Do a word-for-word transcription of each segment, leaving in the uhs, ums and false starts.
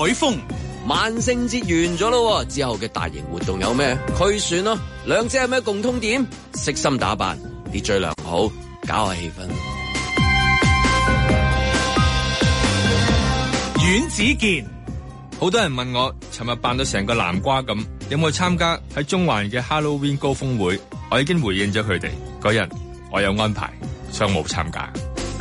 海峰。 萬聖節完咗咯，之後嘅大型活動有咩？區選咯，兩者有咩共通點？悉心打扮，秩序良好，搞下氣氛。 阮子健， 好多人問我，尋日扮到成個南瓜咁，有冇去參加喺中環嘅 Halloween 高峰會？我已經回應咗佢哋，嗰日我有安排，所以冇參加。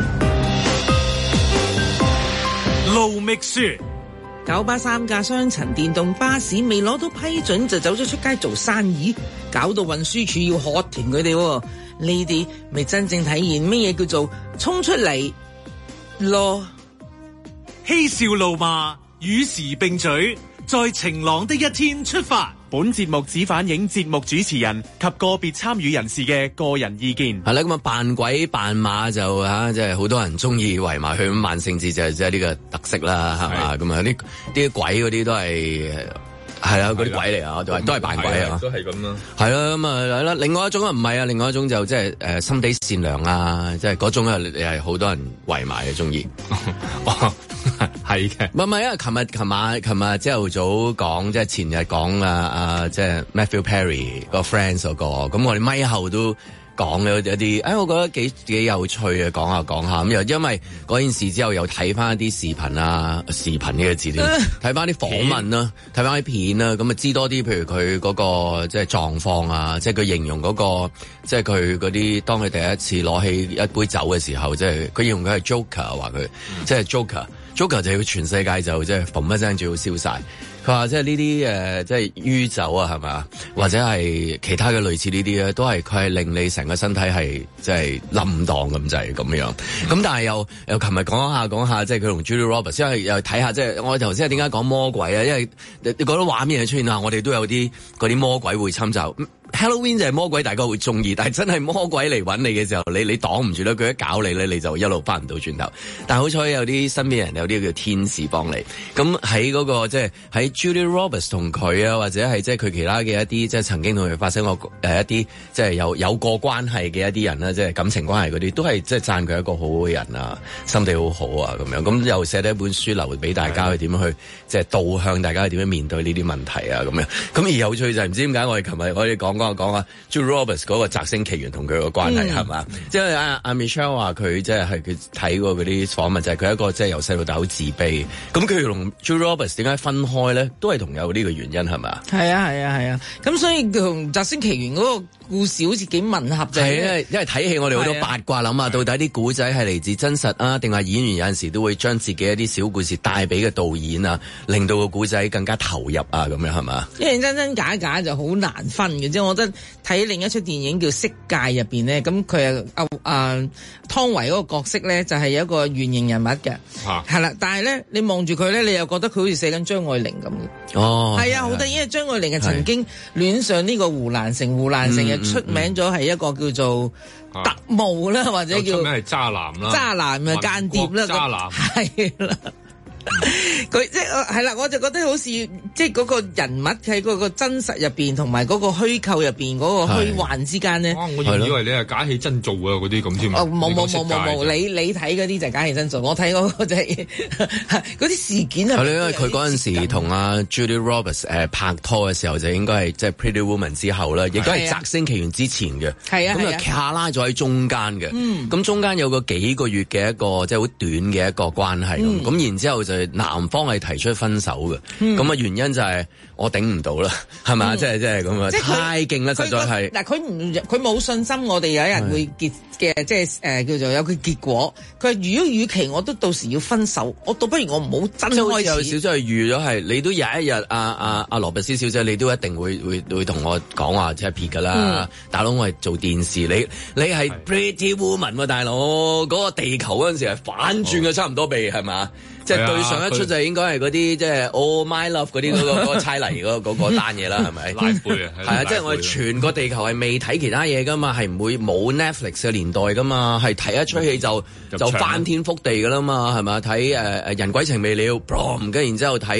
盧覓雪。 九巴三架雙層電動巴士未攞到批准就走咗出街做生意，搞到運輸署要喝停佢哋。呢啲咪真正體現咩嘢叫做衝出嚟咯？ 嬉笑怒罵與時並舉，在晴朗的一天出發。本節目只反映節目主持人及個別參與人士嘅個人意見。 係啦，咁啊扮鬼扮馬就嚇，即係好多人中意圍埋去。咁萬聖節就係即係呢個特色啦，係嘛？咁啊啲啲鬼嗰啲都係係啦，嗰啲鬼嚟啊，都係都係扮鬼啊， 都係咁咯。 係啦，咁啊係啦。另外一種啊唔係啊，另外一種就即係誒心地善良啊，即係嗰種啊，你係好多人圍埋嘅中意。 係嘅， 唔係唔係，因為琴日、琴晚、琴日朝頭早講，即係前日講啊啊，即係 Matthew Perry 個 Friends 嗰個，咁我哋咪後都講咗一啲，誒，我覺得幾幾有趣啊，講下講下咁又，因為嗰件事之後又睇翻一啲視頻啊，視頻呢個字點，睇翻啲訪問啦，睇翻啲片啦，咁啊知多啲，譬如佢嗰個即係狀況啊，即係佢形容嗰個，即係佢嗰啲，當佢第一次攞起一杯酒嘅時候，即係佢形容佢係 Joker， 話佢即係 Joker。Joker 就要全世界就即係嘣一聲就要燒晒。佢話即係呢啲誒，即係酗酒啊，係嘛？或者係其他嘅類似呢啲咧，都係佢係令你成個身體係即係冧蕩咁滯咁樣。咁、嗯、但係又又琴日講下講下，即係佢同 Julia Roberts，因為又睇下即係我頭先係點解講魔鬼啊？因為你你覺得畫面係出現下，我哋都有啲嗰啲魔鬼會侵襲。Halloween 就係魔鬼，大家會中意，但係真係魔鬼嚟揾你嘅時候，你你擋唔住啦，佢一搞你咧，你就一路翻唔到轉頭。但係好彩有啲身邊人有啲叫天使幫你。咁喺嗰個即係喺 Julia Roberts 同佢啊，或者係即係佢其他嘅一啲即係曾經同佢發生過誒、呃、一啲即係有有過關係嘅一啲人啦，即係感情關係嗰啲，都係即係讚佢一個好好嘅人啊，心地好好啊咁樣。咁又寫咗一本書留俾大家去點樣去即係導向大家去點樣面對呢啲問題啊咁樣。咁而有趣就係唔知點解我哋琴日我哋講講講啊 Julia Roberts 嗰個摘星奇緣同佢個關係係嘛？即係阿阿 Michelle 話佢即係係佢睇過嗰啲訪問，就係佢一個即係由細到大好自卑。咁佢同 Julia Roberts 點解分開咧？都係同有呢個原因係嘛？ 係啊係啊係啊！咁所以同摘星奇緣嗰個故事好似幾吻合就係， 係啊，因為睇戲我哋好多八卦諗下，到底啲古仔係嚟自真實啊，定係演員有陣時都會將自己一啲小故事帶俾個導演啊，令到個古仔更加投入啊，咁樣係嘛？ 因為真真假假就好難分嘅，即係我覺得睇另一出電影叫《色戒》入邊咧，咁佢啊啊湯唯嗰個角色咧就係有一個原型人物嘅，係啦、啊，但係咧你望住佢咧，你又覺得佢好似寫緊張愛玲咁嘅。哦，係啊，好得意，因為張愛玲係曾經戀上呢個胡蘭成，胡蘭成又出名咗係一個叫做特務啦，啊、或者叫出名係渣男啦， 渣男嘅間諜啦， 渣男係啦。佢即係係啦，我就覺得好似即係嗰個人物喺嗰個真實入邊，同埋嗰個虛構入邊嗰個虛幻之間咧。 我以為你係假戲真做啊，嗰啲咁添。 哦，冇冇冇冇冇，你你睇嗰啲就係假戲真做，我睇嗰個就係嗰啲事件係。係咯，因為佢嗰陣時同阿 Julia Roberts 誒拍拖嘅時候，就應該係即係 Pretty Woman 之後啦，亦都係摘星奇緣之前嘅。係啊，咁啊卡拉咗喺中間嘅。嗯。咁中間有個幾個月嘅一個即係好短嘅一個關係咁，咁然之後就男方係提出分手嘅，咁啊、嗯、原因就係我頂唔到啦，係咪？即係即係咁啊，太勁啦，實在係。嗱，佢唔佢冇信心，我哋有一日會結嘅，即係誒、呃、叫做有佢結果。佢話如果與其我都到時要分手，我倒不如我唔好真開始。有少少係預咗係，你都有一日阿阿阿羅拔斯小姐，你都一定會會會同我講話即係撇㗎啦。嗯、大佬，我係做電視，你你係 Pretty Woman 喎、啊，大佬嗰、嗰個地球嗰陣時係反轉嘅，差唔多被係嘛？即係對上一出就應該係嗰啲即係 Oh My Love 嗰啲嗰個嗰個猜泥嗰個嗰個單嘢啦，係咪？ 拉背啊， 係啊，即係我哋全個地球係未睇其他嘢噶嘛，係唔會冇 Netflix 嘅年代噶嘛，係睇一出戲就就翻天覆地噶啦嘛，係咪？睇誒誒人鬼情未了，boom，跟然之後睇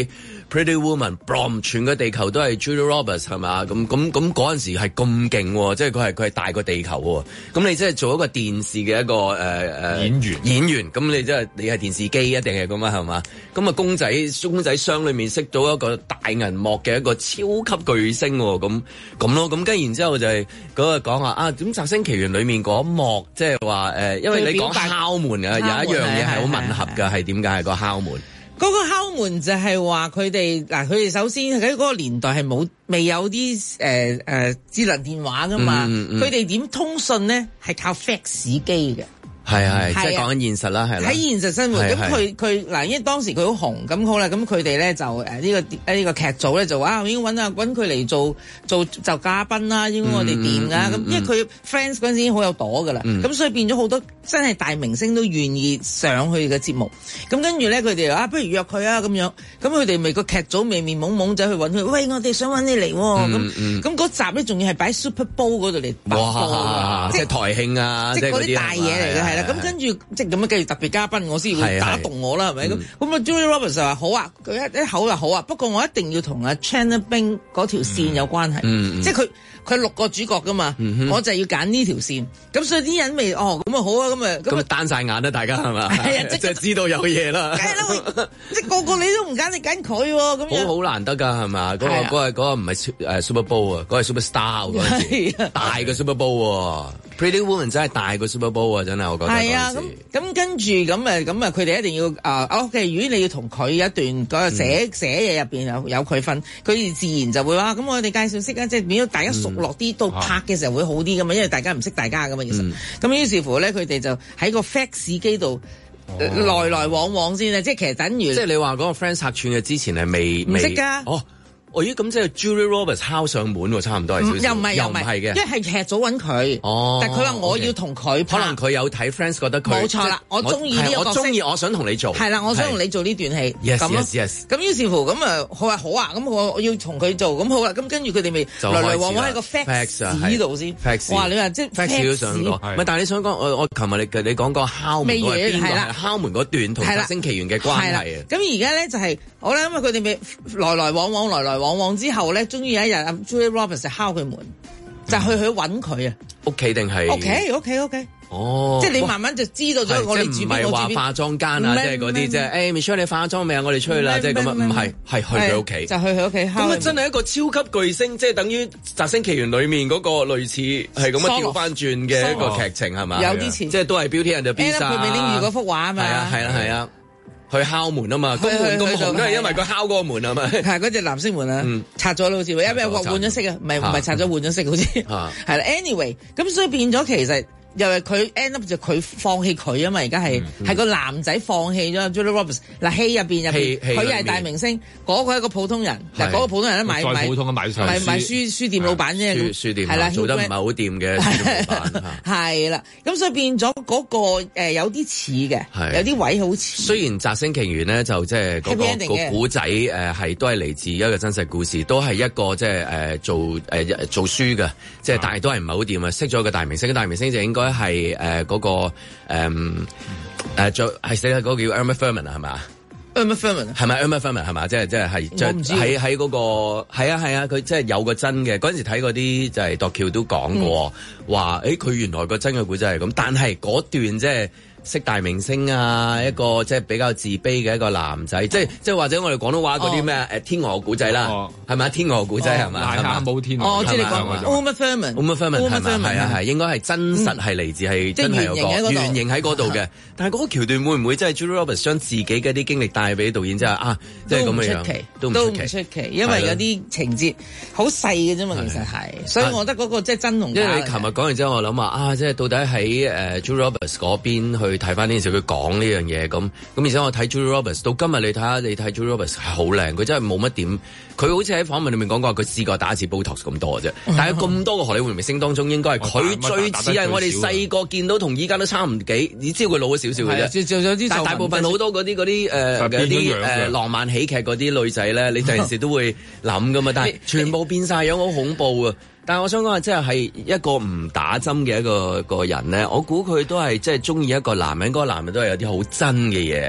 Pretty Woman，boom， 全個地球都係 Julia Roberts 係嘛？咁咁咁嗰陣時係咁勁喎，即係佢係佢係大過地球喎。咁你即係做一個電視嘅一個誒誒、呃、 演員演員，咁你即係你係電視機一定係咁啊係嘛？咁啊公仔公仔箱裏面識到一個大銀幕嘅一個超級巨星喎，咁咁咯，咁跟然之後就係嗰個講話啊，點《摘星奇緣》裏面嗰一幕，即係話誒，因為你講敲門啊，有一樣嘢係好吻合㗎，係點解係個敲門？ 嗰個敲門就係話佢哋嗱，佢哋首先喺嗰個年代係冇未有啲誒誒智能電話㗎嘛，佢哋點通訊咧係靠 fax 機嘅。 係係，即係講緊現實啦，係啦。喺現實生活，咁佢佢嗱，因為當時佢好紅，咁好啦，咁佢哋咧就誒呢、呃這個呢、這個劇組咧就話啊，應該揾啊揾佢嚟做做就嘉賓啦，應該我哋掂噶，咁、嗯嗯、因為佢 Friends 嗰陣時已經好有朵噶啦，咁、嗯、所以變咗好多真係大明星都願意上去嘅節目，咁跟住咧佢哋啊，不如約佢啊咁樣，咁佢哋咪個劇組面面懵懵走去揾佢，喂，我哋想揾你嚟，咁咁嗰集咧仲要係擺 Super Bowl 嗰度嚟播嘅，即係台慶啊， 即係嗰啲大嘢嚟嘅，係啦。咁跟住即係咁樣，跟住特別嘉賓，我先會打動我啦，係咪咁？咁啊，Julia Roberts 就話好啊，佢一一口就好啊。不過我一定要同阿 Chandler Bing 嗰條線有關係，嗯嗯、即係佢佢六個主角噶嘛，嗯、我就要揀呢條線。咁所以啲人咪哦咁啊好啊，咁啊咁啊單晒眼啦，大家係嘛？係啊，即係知道有嘢啦。梗係啦，即係個個你都唔揀，你揀佢喎，咁樣好好難得㗎係嘛？嗰、嗰個嗰、嗰個嗰、嗰個唔係誒 Super Bowl 啊，嗰個 Super Star 嗰陣時，大嘅 Super Bowl。Pretty Woman 真係大過 Super Bowl 啊！真係我覺得係啊，咁咁跟住咁誒咁啊，佢哋一定要啊、呃、OK。如果你要同佢一段嗰個寫、嗯、寫嘢入邊有有佢份，佢哋自然就會話咁我哋介紹識啊，即係變咗大家熟絡啲，到拍嘅時候會好啲噶嘛，因為大家唔識大家噶嘛，其實咁、嗯、於是乎咧，佢哋就喺個 fax 機度、哦、來來往往先啊，即係其實等於即係你話嗰個 Friends 客串嘅之前係未唔識㗎哦。哦，咦，咁即係 Julia Roberts 敲上門喎，差唔多係少少。 又唔係又唔係嘅，因為係劇組揾佢。哦，但係佢話我要同佢拍。 可能佢有睇 Friends 覺得佢。冇錯啦，我中意呢個角色。 我中意，我想同你做。 係啦，我想同你做呢段戲。 Yes yes yes。 咁於是乎咁啊，佢話好啊，咁我我要同佢做，咁好啦，咁跟住佢哋咪來來往往喺個 fax 呢度先。 fax。 哇，你話即係 fax 都上過。唔係，但係你想講我我琴日你你講個敲門嗰個邊個係敲門嗰段同《摘星奇緣》嘅關係啊？ 咁而家咧就係好啦，因為佢哋咪來來往往來來往往之後咧。終於有一日，阿 Julia Roberts 敲佢門，就去去揾佢啊！ 屋企定係？屋企， 屋企，屋企。 哦， 即係你慢慢就知道咗我哋住邊，我住邊。唔係話化妝間啊，即係嗰啲啫。誒 Michelle 你化妝未啊？我哋出去啦，即係咁啊！唔係，係去佢屋企。就去佢屋企敲。咁啊，真係一個超級巨星，即係等於《摘星奇緣》裏面嗰個類似係咁樣調翻轉嘅一個劇情係嘛？ 有啲似，即係都係 Beauty and the Beast。 佢咪拎住嗰幅畫啊嘛。 係啊，係啊，係啊。去敲門啊嘛，個門咁紅都係因為佢敲嗰個門啊嘛。係嗰隻藍色門啊，拆咗啦好似，因為換咗色啊，唔係唔係拆咗換咗色好似。係啦 ，anyway，咁所以變咗其實又係佢 end up 就佢放棄佢啊嘛，而家係係個男仔放棄咗 Julia Roberts。嗱戲入邊入邊，佢係大明星，嗰個係一個普通人。嗱嗰個普通人咧買買普通嘅買買買書書店老闆啫， 書書店係啦，做得唔係好掂嘅書店老闆。 係啦，咁所以變咗嗰個誒有啲似嘅，有啲位好似。 雖然《摘星奇緣》咧就即係嗰個個古仔誒係都係嚟自一個真實故事，都係一個即係誒做誒做書嘅，即係但係都係唔係好掂啊！識咗個大明星，個大明星就應該係誒嗰個誒誒做係寫嗰個叫 Uma Thurman 啊，係咪 ？Uma Thurman 係咪 Uma Thurman 係嘛？即係即係係喺喺嗰個係啊係啊，佢即係有個真嘅嗰陣時睇嗰啲就係度橋都講過話，誒佢原來個真嘅故仔係咁，但係嗰段即係。識大明星啊，一個即係比較自卑嘅一個男仔，即係即係或者我哋廣東話嗰啲咩誒天鵝古仔啦，係咪天鵝古仔係咪？ 癩蛤蟆天鵝。 哦，即係你講 Uma Thurman，Uma Thurman 係咪？係啊係，應該係真實係嚟自係真係有個原型喺嗰度嘅。但係嗰個橋段會唔會即係 Julia Roberts 將自己嘅啲經歷帶俾導演，即係啊，即係咁嘅樣， 都唔出奇，因為有啲情節好細嘅啫嘛，其實係，所以我覺得嗰個即係真同假。 因為你琴日講完之後，我諗話啊，即係到底喺誒 Julia Roberts 嗰邊去睇翻呢件事，佢講呢樣嘢咁咁，而且我睇 Julia Roberts 到今日，你睇下你睇 Julia Roberts 係好靚，佢真係冇乜點，佢好似喺訪問裏面講過，佢試過打一次 Botox 咁多啫。但係咁多個荷里活明星當中，應該係佢最似係我哋細個見到，同依家都差唔幾，你知道佢老咗少少嘅啫。但係大部分好多嗰啲嗰啲誒啲誒浪漫喜劇嗰啲女仔咧，你第陣時都會諗噶嘛，但係全部變晒樣，好恐怖啊！但係我想講係，即係係一個唔打針嘅一個一個人咧，我估佢都係即係中意一個男人，嗰個男人都係有啲好真嘅嘢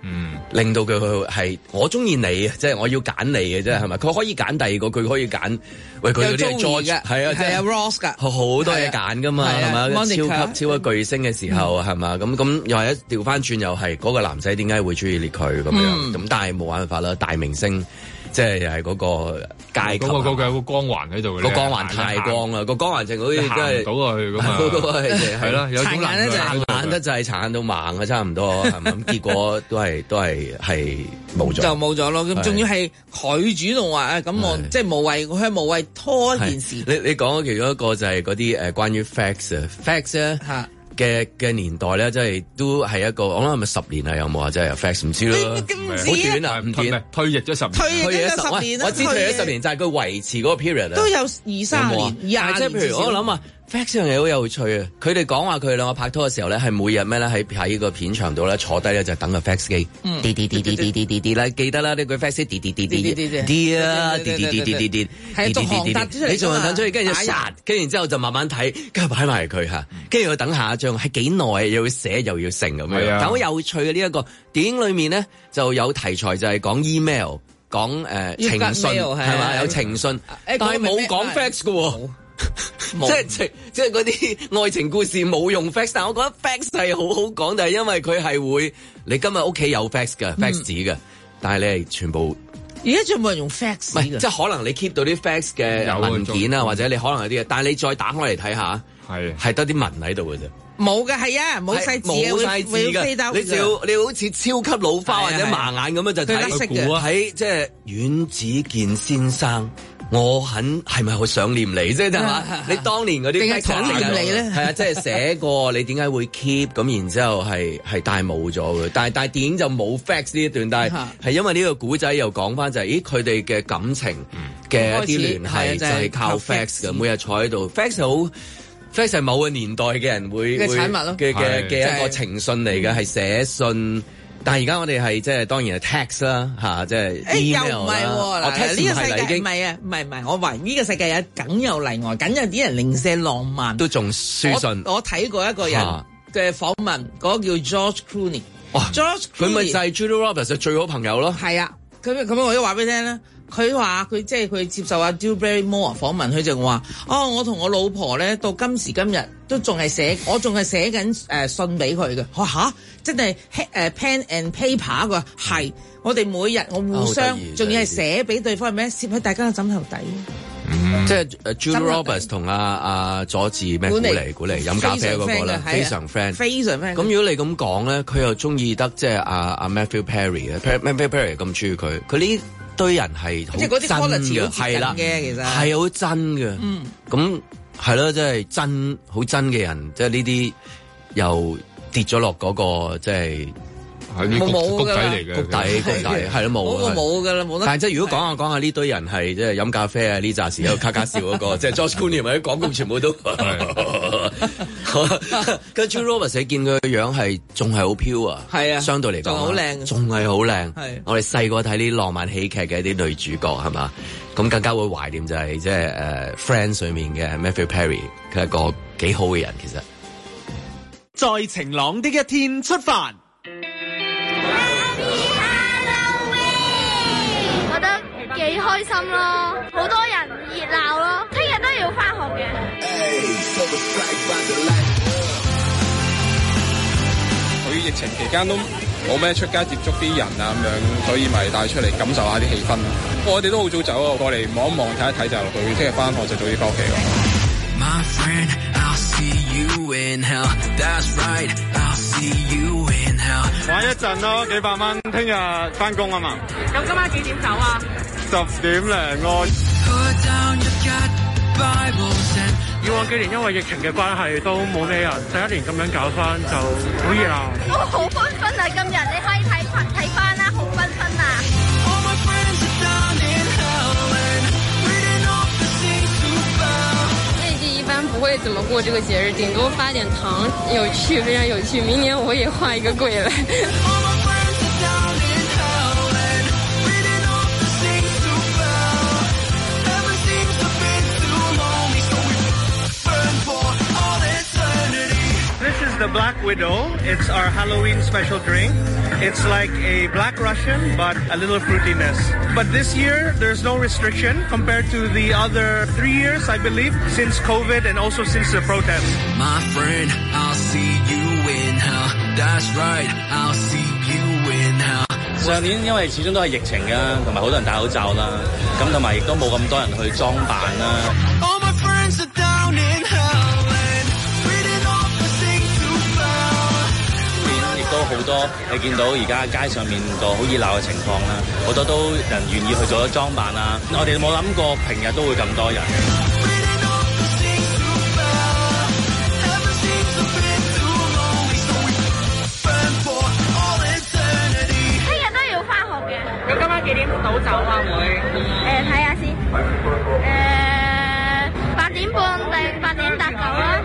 嗯，令到佢係我中意你啊，即係我要揀你嘅啫，係咪？佢可以揀第二個，佢可以揀喂佢嗰啲 George 係啊，即係 Ross 㗎， 好多嘢揀㗎嘛，係嘛？超級超級巨星嘅時候係嘛？咁咁又係一調翻轉又係嗰個男仔點解會中意佢咁樣？咁但係冇辦法啦，大明星。即係又係嗰個階級， 嗰個嗰個有個光環喺度嘅， 個光環太光啦，個光環淨好似真係到去咁啊，係啦，有種能量殘得就係殘到盲啊，差唔多係咪？咁結果都係都係係冇咗， 就冇咗咯。咁仲要係佢主動話誒，咁我即係無謂，佢係無謂拖一件事。 你你講咗其中一個就係嗰啲誒關於 fax 啊 fax 咧。嘅嘅年代咧，即係都係一個，我諗係咪十年啊？有冇啊？即係 fax 唔知咯，好短啊，唔短， 退役咗十年， 退役咗十年， 我知退役咗十年，就係佢維持嗰個 period 都有二三年、廿年。 即係譬如我諗啊 fax 呢樣嘢好有趣啊！佢哋講話佢哋兩個拍拖嘅時候咧，係每日咩咧喺喺個片場度咧坐低咧就等個 fax 機，滴滴滴滴滴滴滴滴啦，記得啦呢句 fax 滴滴滴滴滴滴啊，滴滴滴滴滴滴，係逐行彈出嚟，你逐行彈出嚟，跟住殺，跟住之後就慢慢睇，跟住擺埋佢嚇，跟住佢等下一張係幾耐又要寫又要成咁樣，但好有趣嘅呢一個電影裏面咧就有題材就係講 email， 講誒情信係嘛，有情信，但係冇講 fax 嘅喎。即係即即係嗰啲愛情故事冇用 fax， 但係我覺得 fax 係好好講，就係因為佢係會你今日屋企有 fax 嘅 fax 紙嘅，但係你係全部而家仲冇人用 fax 嘅， 即係可能你 keep 到啲 fax 嘅文件啊，或者你可能有啲嘢，但係你再打開嚟睇下，係係得啲文喺度嘅啫。 冇嘅，係啊，冇細字冇細字嘅，你就你好似超級老花或者盲眼咁樣就睇睇即係阮子健先生。我很係咪好想念你？即係嘛？你當年嗰啲定係想念你咧？ 係啊，即係寫過你點解會 keep 咁，然之後係係帶冇咗嘅。但係但係電影就冇 fax 呢一段，但係係因為呢個古仔又講翻就係、是，咦佢哋嘅感情嘅一啲聯繫就係靠 fax 嘅，每日坐喺度 fax 好 fax 係某個年代嘅人會嘅產物咯， 嘅嘅嘅一個情信嚟嘅，係寫信。但係而家我哋係即係當然係 text 啦嚇，即係 email 啦。又唔係喎，嗱呢個世界唔係啊，唔係唔係，我話呢個世界有梗有例外，梗有啲人零舍浪漫， 都仲書信。 我睇過一個人嘅訪問，嗰個叫 George Clooney。哇 George Clooney 佢咪就係 Julia Roberts 嘅最好朋友咯。 係啊，咁咁我都話俾你聽啦。佢話佢即係佢接受阿 Drew Barrymore 訪問，佢就話：哦，我同我老婆咧到今時今日都仲係寫，我仲係寫緊誒信俾佢嘅。我嚇，真係誒 pen and paper 個係，我哋每日我互相，仲要係寫俾對方係咩？攝喺大家嘅枕頭底。 嗯、即係 Julia Roberts 同阿阿佐治咩古嚟古嚟飲咖啡嗰個咧，非常 friend， 非常 friend。咁如果你咁講咧，佢又中意得即係阿阿 Matthew Perry 啊 ，Matthew Perry 咁中意佢，佢呢堆人係好真嘅，係啦， 其實係好真嘅。嗯，咁係咯，即係真好真嘅人，即係呢啲又跌咗落嗰個即係。 係啲谷谷底嚟嘅， 谷底谷底係咯冇， 冇冇噶啦，冇得。 但係即係如果講下講下呢堆人係即係飲咖啡啊呢陣時喺度卡卡笑嗰個，即係 George Clooney 或者廣告全部都。跟住 Julia Roberts 你見佢嘅樣係仲係好飄啊，係啊，相對嚟講仲好靚，仲係好靚。係我哋細個睇啲浪漫喜劇嘅一啲女主角係嘛，咁更加會懷念就係即係誒 Friends 上面嘅 Matthew Perry，佢係一個幾好嘅人其實。 在晴朗的一天出發。 幾開心咯，好多人熱鬧咯，聽日都要返學嘅。 佢疫情期間都冇咩出街接觸啲人啊咁樣，所以咪帶出嚟感受下啲氣氛。我哋都好早走啊，過嚟望一望睇一睇就佢聽日返學就早啲返屋企咯。My friend, I'll see you in hell. That's right, I'll see you in hell. 玩一陣咯，幾百蚊，聽日返工啊嘛。 咁今晚幾點走啊？ 十點零我。以往幾年因為疫情嘅關係都冇咩人，第一年咁樣搞翻就好熱鬧。 我好繽紛啊！今日你可以睇睇翻啦，好繽紛啊！ 內地一般不會怎麼過這個節日，頂多發點糖，有趣，非常有趣。明年我也畫一個鬼來。 This is the Black Widow. It's our Halloween special drink. It's like a Black Russian, but a little fruitiness. But this year, there's no restriction compared to the other three years, I believe, since COVID and also since the protests. My friend, I'll see you in hell. That's right, I'll see you in hell. 上年因為始終都係疫情啊，同埋好多人戴口罩啦，咁同埋亦都冇咁多人去裝扮啦。 All my friends are down in hell and reading off the sing to fell。 亦都好多你見到而家街上面個好熱鬧嘅情況啦，好多都人願意去做咗裝扮啊，我哋冇諗過平日都會咁多人。 咁今晚幾點倒走啊？會誒睇下先，誒八點半定八點搭九啦。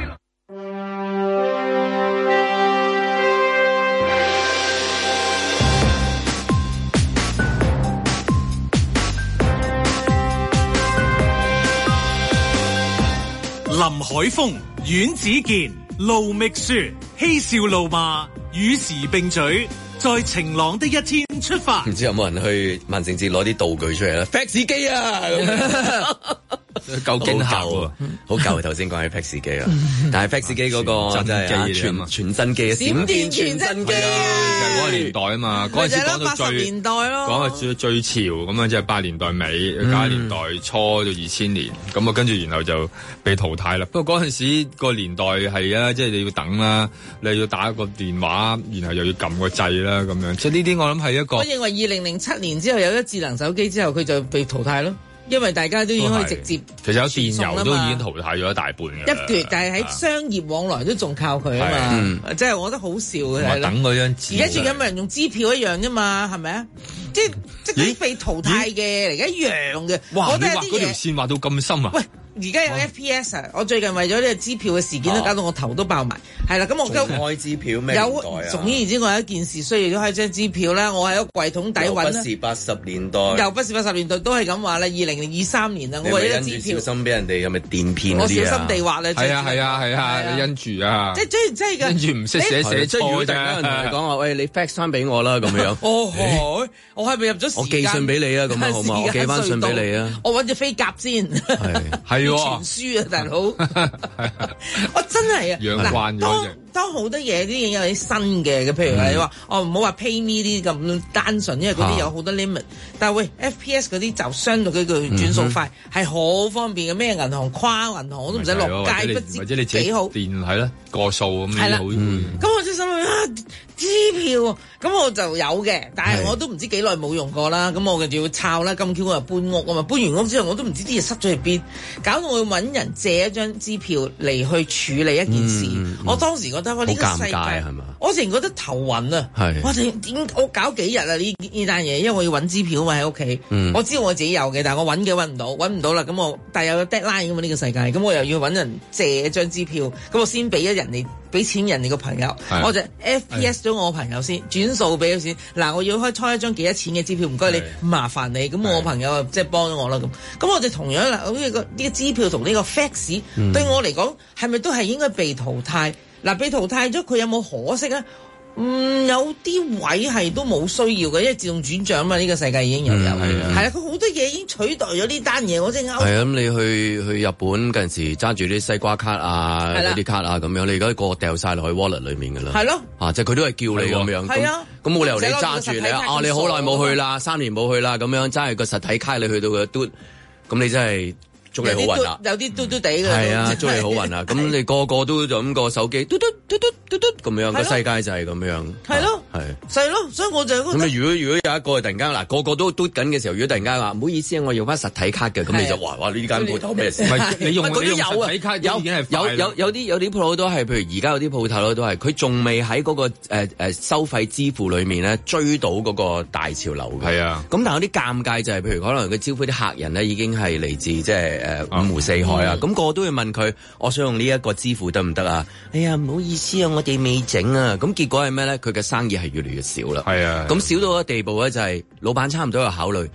林海峰、阮子健、盧覓雪，嬉笑怒罵，與時並舉。在晴朗的一天出發， 唔知有冇人去萬聖節攞啲道具出嚟啦 ？fax 機啊， 夠驚嚇喎， 好舊頭先講起 fax 機啊，但係 fax 機嗰個真係全全真機，閃電傳真機啊， 嗰個年代啊嘛，嗰陣時講到最年代咯， 講係最最潮咁樣，即係八年代尾加年代初到二千年，咁啊跟住然後就被淘汰啦。不過嗰陣時個年代係啊，即係你要等啦，你要打一個電話，然後又要撳個掣啦，咁樣即係呢啲我諗係一個。 我認為二零零七年之後有咗智能手機之後，佢就被淘汰咯。因為大家都已經可以直接， 其實有電郵都已經淘汰咗一大半嘅。 一橛，但係喺商業往來都仲靠佢啊嘛，即係我覺得好笑嘅。 等嗰張紙， 而家仲有冇人用支票一樣啫嘛？係咪啊？即係即係啲被淘汰嘅，而家一樣嘅。 哇！你畫嗰條線畫到咁深啊！ 喂，而家有 F P S 啊！我最近為咗呢個支票嘅事件都搞到我頭都爆埋。係啦，咁我開支票咩？ 有，總而言之，我有一件事需要咗開張支票啦。我喺個櫃桶底揾啦。 又不是八十年代， 又不是八十年代，都係咁話啦。二零零二三年啊，我為咗支票， 小心俾人哋係咪電騙嗰啲啊？ 我小心地畫啦。 係啊係啊係啊！你因住啊！ 即係真係真係㗎。 因住唔識寫寫即係如果突然間有人同你講話，喂，你 fax 翻俾我啦咁樣。 哦，我係咪入咗時間？ 我寄信俾你啊，咁樣好嘛？我寄翻信俾你啊。 我揾隻飛鴿先。 係係喎。 傳書啊，大佬！我真係啊， 養慣咗隻。 當好多嘢啲嘢有啲新嘅，譬如話你話哦唔好話 pay me 啲咁單純，因為嗰啲有好多 limit。但係喂 F P S 嗰啲就相對佢個轉數快，係好方便嘅。咩銀行跨銀行我都唔使落街，不知幾好。 電係啦，個數咁樣好。 咁我就心諗啊，支票咁我就有嘅，但係我都唔知幾耐冇用過啦。咁我就要抄啦。咁 Q 我又搬屋啊嘛，搬完屋之後我都唔知啲嘢塞咗去邊，搞到我要揾人借一張支票嚟去處理一件事。我當時覺得哇，呢個世界係嘛？我成日覺得頭暈啊！我點點我搞幾日啊？呢呢單嘢，因為我要揾支票嘛喺屋企。我知道我自己有嘅，但係我揾嘅揾唔到，揾唔到啦。咁我但係有個 deadline 㗎嘛呢個世界，咁我又要揾人借一張支票，咁我先俾咗人哋俾錢人哋個朋友，我就 F P S 咗我朋友先，轉數俾咗錢。嗱，我要開開一張幾多錢嘅支票，唔該你，麻煩你。咁我朋友啊，即係幫咗我啦咁。咁我就同樣啦，好似個呢個支票同呢個 fax 對我嚟講，係咪都係應該被淘汰？嗱，被淘汰咗，佢有冇可惜啊？嗯，有啲位係都冇需要嘅，因為自動轉賬嘛，呢、這個世界已經有有係啊，係啊，佢好多嘢已經取代咗呢單嘢，我真係啱。 係啊，咁你去去日本嗰陣時揸住啲西瓜卡啊，嗰啲卡啊咁樣，你而家個個掉晒落去 wallet 裡面㗎啦。係咯，啊，即係佢都係叫你咁樣。係啊，咁冇理由你揸住你啊，你好耐冇去啦，三年冇去啦，咁樣揸住個實體卡你去到嘅嘟，咁你真係。祝你好運啦！ 有啲嘟嘟地嘅。 係啊，祝你好運啊！咁你個個都就咁個手機嘟嘟嘟嘟嘟嘟咁樣，個世界就係咁樣。 係咯，係。係咯，所以我就咁你如果如果有一個突然間嗱個個都嘟緊嘅時候，如果突然間話唔好意思啊，我用翻實體卡嘅，咁你就話哇呢間鋪頭咩事？ 唔係你用你用實體卡有有有有啲有啲鋪頭都係，譬如而家有啲鋪頭咧都係，佢仲未喺嗰個誒誒收費支付裡面咧追到嗰個大潮流嘅。 係啊。 咁但係有啲尷尬就係，譬如可能佢招呼啲客人咧已經係嚟自即係誒五湖四海啊，咁、嗯、個個都會問佢，我想用呢一個支付得唔得啊？哎呀，唔好意思啊，我哋未整啊。咁結果係咩咧？佢嘅生意係越嚟越少啦。 係啊， 咁少到個地步咧，就係老闆差唔多有考慮。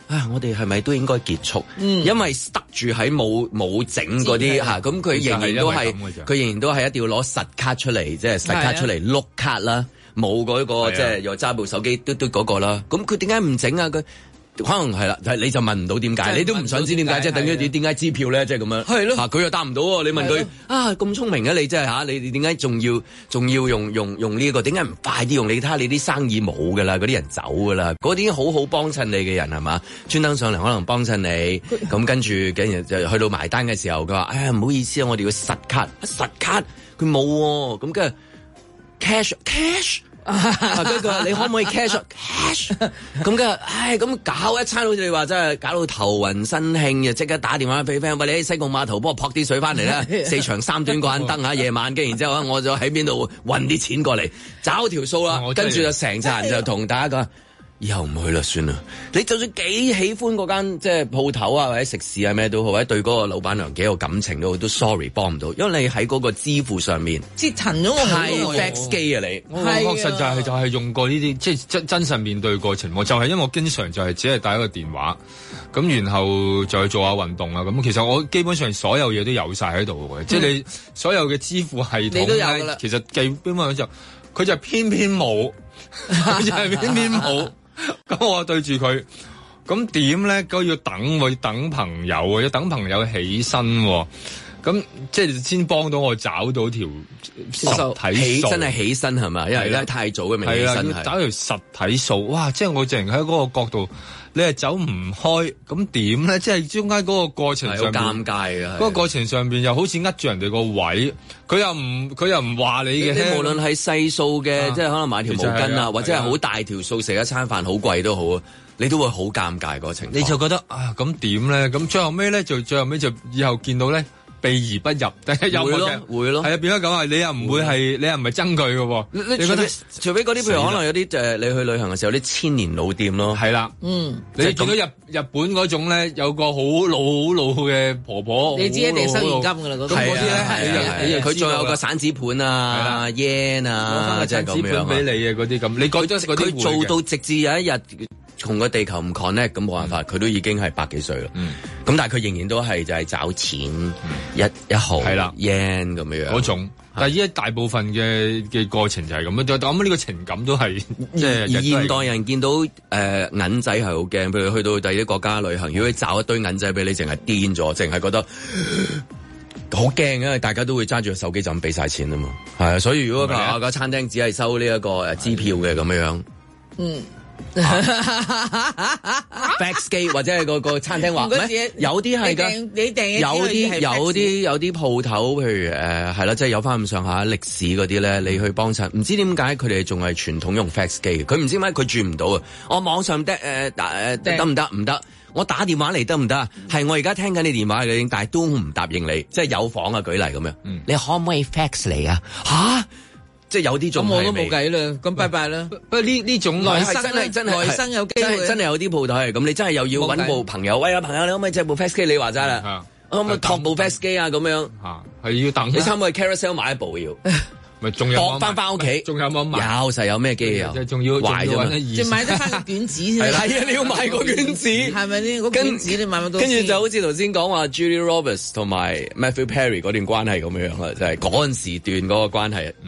啊，我哋係咪都應該結束？ 嗯、 因為得住喺冇冇整嗰啲嚇，咁佢仍然都係佢仍然都係一定要攞實卡出嚟，即係實卡出嚟碌卡啦，冇嗰、嗰個即係又揸部手機嘟嘟嗰個啦。咁佢點解唔整啊？佢可能係啦，你就問唔到點解，你都唔想知點解，即係等於你點解支票咧，即係咁樣。係咯，嚇佢又答唔到喎。你問佢啊，咁聰明嘅你真係嚇，你你點解仲要仲要用用用呢一個？點解唔快啲用？你睇下你啲生意冇㗎啦，嗰啲人走㗎啦，嗰啲好好幫襯你嘅人係嘛？專登上嚟可能幫襯你，咁跟住跟住就去到埋單嘅時候，佢話：哎呀唔好意思啊，我哋要實卡，實卡佢冇喎，咁跟住 cash cash。啊！跟住佢話你可唔可以 cash cash？ 咁嘅，唉，咁搞一餐好似你話真係搞到頭暈身興，就即刻打電話俾 friend，喂，你喺西貢碼頭幫我撲啲水翻嚟啦，四長三短嗰盞燈嚇，夜晚跟然之後我就喺邊度運啲錢過嚟，找條數啦，跟住就成扎人就同大家講。以後唔去啦，算啦。你就算幾喜歡嗰間即係鋪頭啊，或者食肆啊咩都好，或者對嗰個老闆娘幾有感情都好，都 sorry 幫唔到，因為你喺嗰個支付上面折騰咗我係 fax 機啊你。 我確實就係就係用過呢啲，即係真真實面對過情況，就係因為我經常就係只係帶一個電話，咁然後就去做下運動啊，咁其實我基本上所有嘢都有晒喺度嘅，即係你所有嘅支付系統咧，其實基本上就佢就偏偏冇，佢就係偏偏冇。咁我對住佢，咁點咧？都要等，要等朋友，要等朋友起身，咁即係先幫到我找到條實體數， 真係起身係嘛？因為而家太早嘅未起身， 要找條實體數。哇！即係我淨係喺嗰個角度，你係走唔開，咁點咧？即係中間嗰個過程上面， 好尷尬嘅。 嗰個過程上邊又好似呃住人哋個位，佢又唔佢又唔話你嘅。 你無論係細數嘅，即係可能買條毛巾啊，或者係好大條數食一餐飯好貴都好啊，你都會好尷尬個情況。 你就覺得啊，咁點咧？咁最後尾咧，就最後尾就以後見到咧。避而不入，但係有會咯，會咯， 係啊，變咗咁啊！你又唔會係，你又唔係憎佢嘅喎。 你覺得除非嗰啲，譬如可能有啲誒，你去旅行嘅時候，啲千年老店咯， 係啦， 嗯， 你見到日日本嗰種咧，有個好老好老嘅婆婆， 你知一定收現金㗎啦，嗰啲咧，佢仲有個散紙盤啊、yen 啊，即係咁樣俾你啊，嗰啲咁，你覺得佢做到直至有一日。同個地球唔 connect 咁冇辦法，佢都已經係百幾歲啦。咁、嗯、但係佢仍然都係就係找錢、嗯、一一毫係啦 yen 咁樣嗰種。但係依家大部分嘅嘅過程就係咁樣。但係我諗呢個情感都係即係。而現代人見到誒銀、呃、仔係好驚，譬如去到第二啲國家旅行，如果你找一堆銀仔俾你，淨係癲咗，淨係覺得好驚，因為大家都會揸住個手機就咁俾晒錢啊嘛。係啊，所以如果個個餐廳只係收呢一個誒支票嘅咁樣樣，嗯。fax 機或者係個個餐廳話，有啲係㗎， 你訂有啲有啲有啲鋪頭，譬如誒係啦，即係有翻咁上下歷史嗰啲咧，你去幫襯，唔知點解佢哋仲係傳統用 fax 機，佢唔知點解佢轉唔到啊！我網上得誒誒得唔得？唔得，我打電話嚟得唔得啊？係我而家聽緊你電話嘅，但係都唔答應你，即係有房啊！舉例咁樣，嗯、你可唔可以 fax 嚟啊？嚇！即係有啲種， 咁我都冇計啦，咁拜拜啦。 不過呢呢種來生真係真係來生有機會， 真係有啲鋪頭係咁，你真係又要揾部朋友，喂啊朋友，你可唔可以借部 fax 機？你話齋啦，可唔可以託部 fax 機啊？咁樣嚇係要等， 你差唔多去 Carousel 買一部要。 咪仲有翻翻屋企， 仲有冇買？ 有實有咩機啊？ 即係仲要壞咗嘛？ 即係買得翻個卷紙先。 係啊，你要買個卷紙，係咪呢？個卷紙你買唔到？ 跟住就好似頭先講話 Julia Roberts 同埋 Matthew Perry 嗰段關係咁樣啦，就係嗰陣時段嗰個關係。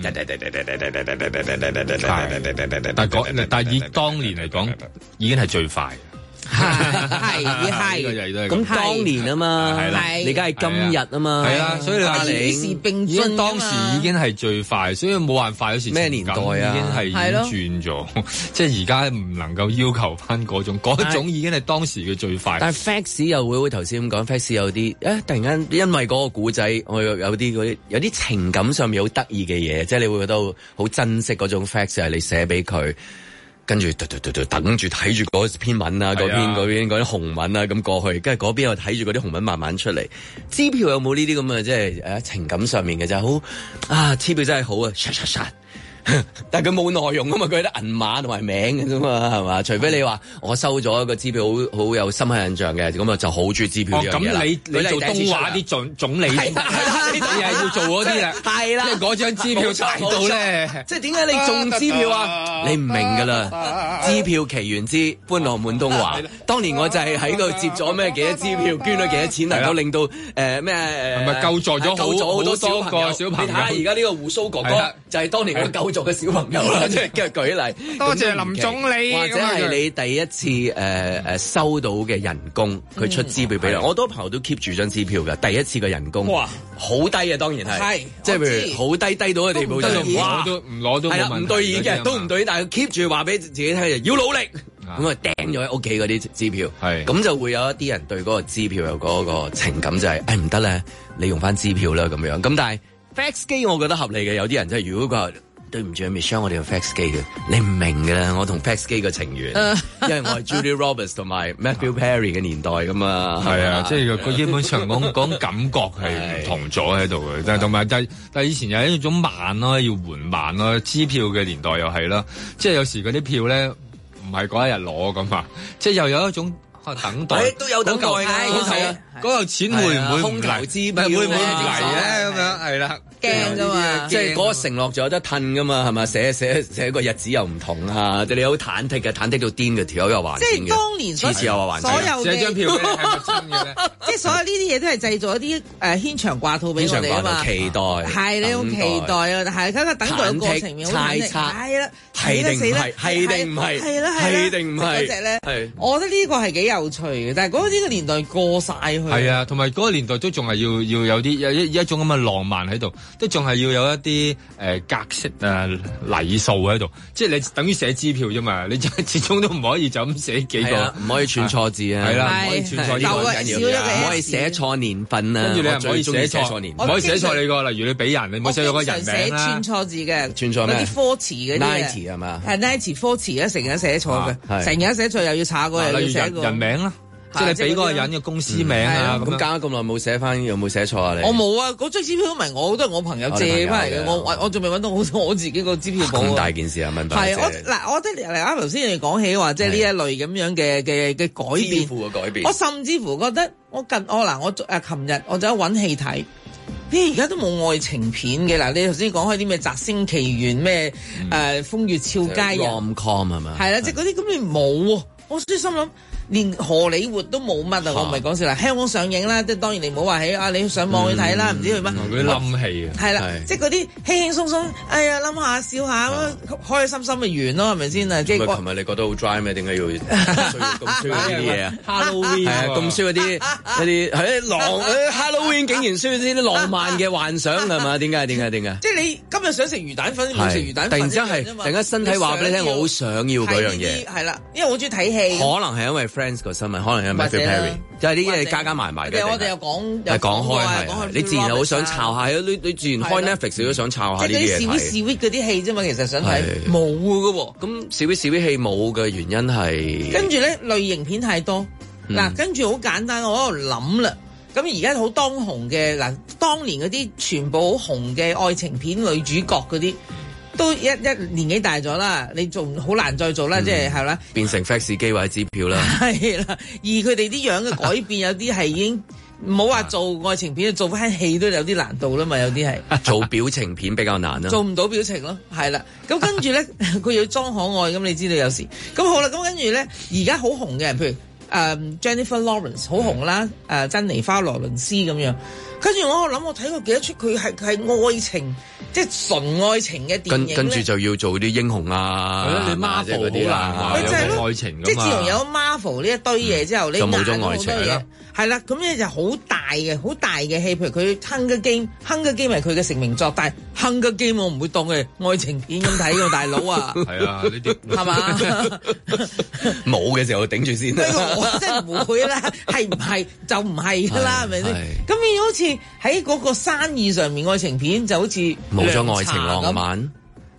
但係但係以當年嚟講，已經係最快。 係係咁當年啊嘛， 係你而家係今日啊嘛， 係啊，所以你話你與時並進， 當時已經係最快，所以冇辦法，有時咩年代啊， 已經係已經轉咗，即係而家唔能夠要求翻嗰種，嗰種已經係當時嘅最快。 但係 fax 又會，會頭先咁講 fax 有啲，誒突然間因為嗰個古仔，我有有啲嗰啲有啲情感上面好得意嘅嘢，即係你會覺得好珍惜嗰種 fax 係你寫俾佢。跟住等住睇住嗰篇文啊，嗰篇嗰邊嗰啲紅文啊，咁過去，跟住嗰邊又睇住嗰啲紅文慢慢出嚟。支票有冇呢啲咁嘅即係誒情感上面嘅就好啊？支票真係好啊，刷刷刷但係佢冇內容啊嘛，佢得銀碼同埋名嘅啫嘛，係嘛？除非你話我收咗一個支票好好有深刻印象嘅，咁啊就好中意支票呢樣嘢啦。 咁你你做東華啲總總理，你係要做嗰啲啦， 係啦， 即係嗰張支票大到咧， 即係點解你中支票啊？你唔明㗎啦，支票奇緣之歡樂滿東華。當年我就係喺度接咗咩幾多支票，捐咗幾多錢，能夠令到誒咩誒， 係咪救助咗救咗好多小朋友？ 小朋友， 你睇下而家呢個鬍鬚哥哥就係當年佢救助嘅小朋友啦，即係嘅舉例。 多謝林總理， 或者係你第一次誒誒收到嘅人工，佢出支票俾你。我好多朋友都 keep 住張支票嘅，第一次嘅人工，哇，好低啊，當然係，即係譬如好低低到嘅地步，就哇都唔攞都冇問題，係啦， 唔兌現嘅都唔兌現，但係 keep 住話俾自己聽，要努力。咁啊掟咗喺屋企嗰啲支票，係咁就會有一啲人對嗰個支票有嗰個情感，就係誒唔得咧，你用翻支票啦咁樣。咁但係 fax 機我覺得合理嘅，有啲人即係如果佢話對唔住 Michelle， 我哋有 fax 機嘅，你唔明嘅啦，我同 fax 機嘅情緣，因為我係 Julia Roberts 同埋 Matthew Perry 嘅年代噶嘛， 係啊，即係佢基本上講講感覺係唔同咗喺度嘅，但係同埋但係但係以前有一種慢咯，要緩慢咯，支票嘅年代又係啦，即係有時嗰啲票咧。唔係嗰一日攞咁啊，即係又有一種等待， 都有等待嘅。 嗰嚿錢會唔會唔嚟？會唔會唔嚟咧？咁樣係啦， 驚㗎嘛， 即係嗰個承諾就有得褪㗎嘛，係咪？寫寫寫個日子又唔同啊！你好忐忑嘅，忐忑到癲嘅，條友又還錢嘅。 即係當年次次又話還錢， 所有嘅寫張票俾你係咪真嘅咧？ 即係所有呢啲嘢都係製造一啲誒牽腸掛肚俾我哋啊嘛。 期待係你好期待啊！係嗰個等待嘅過程， 猜測係啦， 係定唔係？係定唔係？ 係啦， 係定唔係？ 嗰隻咧，我覺得呢個係幾有趣嘅，但係嗰啲嘅年代過曬去。 係啊，同埋嗰個年代都仲係要要有啲有一一種咁嘅浪漫喺度，都仲係要有一啲誒格式啊禮數喺度，即係你等於寫支票啫嘛，你始終都唔可以就咁寫幾個， 唔可以串錯字啊， 係啦，唔可以串錯呢個緊要， 唔可以寫錯年份啊， 跟住你唔可以寫錯年，唔可以寫錯你個，例如你俾人，你唔好寫咗個人名啦， 寫串錯字嘅， 串錯咩？ 嗰啲科詞嗰啲 ninety 係嘛？ 係 ninety 科詞咧，成日寫錯嘅，成日寫錯又要查過，又要寫過人名啦。即係你俾嗰個人嘅公司名啊，咁加咗咁耐冇寫翻，有冇寫錯啊？你我冇啊，嗰張支票都唔係我，都係我朋友借翻嚟嘅。我我仲未揾到好我自己個支票簿。 咁大件事啊，問題係我嗱，我覺得嚟啱頭先你講起話，即係呢一類咁樣嘅嘅嘅改變， 支付嘅改變。 我甚至乎覺得我近我嗱，我誒琴日我就揾戲睇，你而家都冇愛情片嘅嗱。你頭先講開啲咩《摘星奇緣》咩誒《風月俏佳人》 rom-com 係嘛？ 係啦，即係嗰啲咁你冇喎，我先心諗。連荷里活都冇乜啊！我唔係講笑啦，香港上映啦，即係當然你唔好話喺啊，你上網去睇啦，唔、嗯、知佢乜嗰啲冧戲啊， 係啦，即係嗰啲輕輕鬆鬆，哎呀冧下笑下，開開心心咪完咯，係咪先啊？即係琴日你覺得好 dry 咩？點解要咁需要呢啲嘢啊 ？Halloween 係啊，咁需要啲一啲係浪 Halloween 竟然需要啲浪漫嘅幻想係嘛？點解？點解？點解？ 即係你今日想食魚蛋粉，冇食魚蛋粉， 突然之間係突然間身體話俾你聽，我好想要嗰樣嘢， 係啦，因為我中意睇戲， 可能係因為 Friends 個新聞，可能有 Matthew Perry，就係啲嘢加加埋埋嘅。 我哋又講， 係講開係，你自然好想抄下，你你自然開 Netflix 都想抄下呢啲嘢睇。 即係啲 sweet sweet 嗰啲戲啫嘛，其實想睇冇嘅喎。 咁 sweet sweet 戲冇嘅原因係跟住咧類型片太多嗱，跟住好簡單，我喺度諗啦。咁而家好當紅嘅嗱，當年嗰啲全部好紅嘅愛情片女主角嗰啲。都一一年紀大咗啦，你仲好難再做啦，嗯、即係係啦， 變成 fax 機或者支票啦， 係啦。而佢哋啲樣嘅改變，有啲係已經唔好話做愛情片，做翻戲都有啲難度啦嘛，有啲係做表情片比較難啦， 做唔到表情咯，係啦。咁跟住咧，佢要裝可愛，咁你知道有時咁好啦。咁跟住咧，而家好紅嘅人，譬如誒、呃、Jennifer Lawrence 好紅啦，誒、呃、珍妮花羅倫斯咁樣。跟住我諗，我睇過幾多出佢係係愛情，即係純愛情嘅電影咧。 跟跟住就要做啲英雄啊， 係咯，你 Marvel 嗰啲啊， 咪就係咯， 愛情㗎嘛。 即係自從有 Marvel 呢一堆嘢之後，嗯、你就冇咗愛情啦。係啦，咁咧就好大嘅，好大嘅戲，譬如佢 Hunger Game，Hunger Game 係佢嘅成名作，但係 Hunger Game 我唔會當佢愛情片咁睇㗎，大佬啊。 係啊，呢啲係嘛？ 冇嘅時候頂住先。 我真係唔會啦，係唔係就唔係㗎啦，係咪先？咁你好似喺嗰個生意上面，愛情片就好似冇咗愛情浪漫。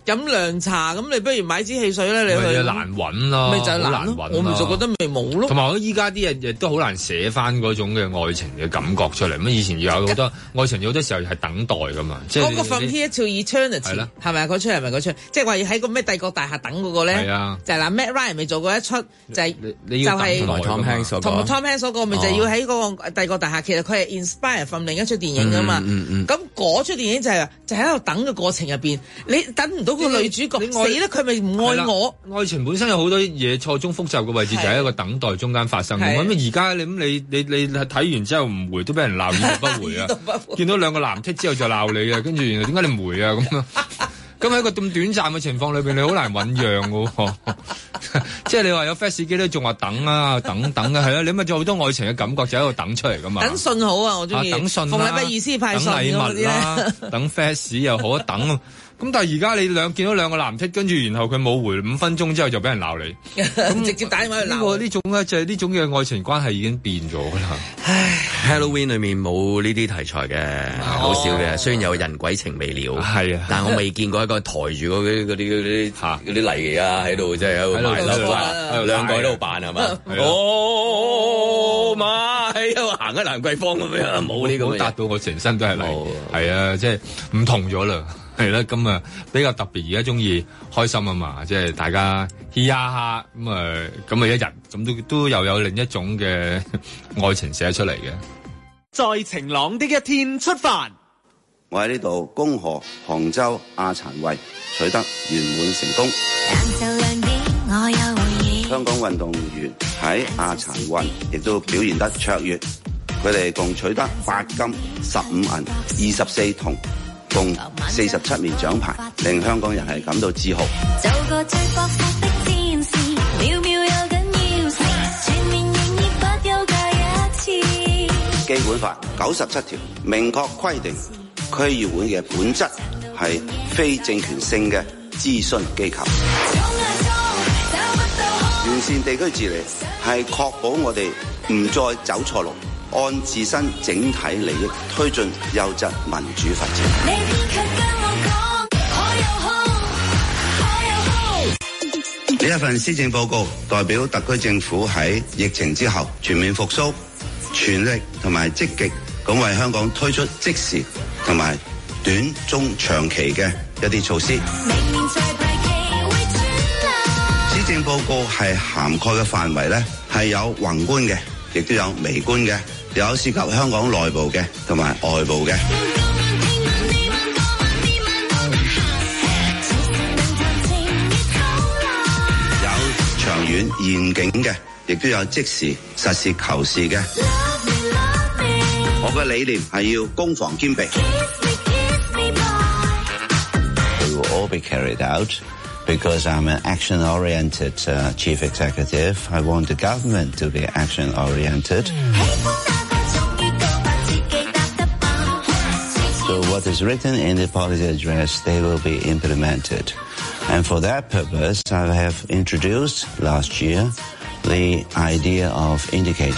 飲涼茶，咁你不如買支汽水咧，你去難揾咯， 咪就係難咯，我咪就覺得咪冇咯。 同埋我依家啲人亦都好難寫翻嗰種嘅愛情嘅感覺出嚟。咁以前有好多愛情，有好多時候係等待噶嘛，即係嗰個 From Here to Eternity 係咪啊？嗰出係咪嗰出？即係話要喺個咩帝國大廈等嗰個咧？係啊，就係嗱 Matt Ryan 咪做過一出，就係就係同埋 Tom Hanks 同埋 Tom Hanks 嗰個咪就要喺嗰個帝國大廈。其實佢係 inspire from 另一出電影噶嘛。咁嗰出電影就係就喺度等嘅過程入邊，你等唔到個女主角死咧，佢咪唔愛我？ 愛情本身有好多嘢錯綜複雜嘅位置，就喺一個等待中間發生。咁而家你咁你你你睇完之後唔回都俾人鬧，已讀不回啊！見到兩個藍剔之後就鬧你啊！跟住原來點解你唔回啊？咁啊！咁喺一個咁短暫嘅情況裏邊，你好難醞釀嘅。即係你話有 flash 機都仲話等啊，等等啊，係啦，你咪有好多愛情嘅感覺就喺度等出嚟噶嘛。 等信好啊，我中意。 等信啦， 逢禮拜二先派信等禮物啦，等 flash 又好等。咁但係而家你兩見到兩個藍剔，跟住然後佢冇回五分鐘之後就俾人鬧你，咁直接打電話去鬧。 呢個呢種咧就係呢種嘅愛情關係已經變咗啦。 唉 Halloween 裏面冇呢啲題材嘅，好、哦、少嘅。雖然有人鬼情未了， 係啊， 但我未見過一個抬住嗰啲嗰啲嗰啲嚇嗰啲泥啊喺度，即係喺度賣樓，兩個喺度扮係嘛？哦媽喺度行緊蘭桂坊咁樣，冇呢個冇達到我成身都係泥，係啊，即係唔同咗啦。係啦，咁啊比較特別，而家中意開心啊嘛，即係大家嘻哈哈咁啊，咁啊一日咁都都又有另一種嘅愛情寫出嚟嘅。 在晴朗的一天出發， 我喺呢度恭賀杭州亞殘運取得圓滿成功。香港運動員喺亞殘運亦都表現得卓越，佢哋共取得八金、十五銀、二十四銅。共四十七面獎牌，令香港人係感到自豪。做個最搏殺的戰士，秒秒有緊要事，全面認亦不休假一次。基本法九十七條明確規定，區議會嘅本質係非政權性嘅諮詢機構。完善地區治理係確保我哋唔再走錯路，按自身整體利益推進優質民主發展。呢一份施政報告代表特區政府喺疫情之後全面復甦，全力同埋積極咁為香港推出即時同埋短中長期嘅一啲措施。施政報告係涵蓋嘅範圍咧，係有宏觀嘅，亦都有微觀嘅。有涉及香港內部嘅同埋外部嘅，有長遠願景嘅，亦都有即時實事求是嘅。我嘅理念係要攻防兼備。They will all be carried out because I'm an action-oriented uh, chief executive. I want the government to be action-oriented. So what is written in the policy address, they will be implemented. And for that purpose, I have introduced last year the idea of indicators.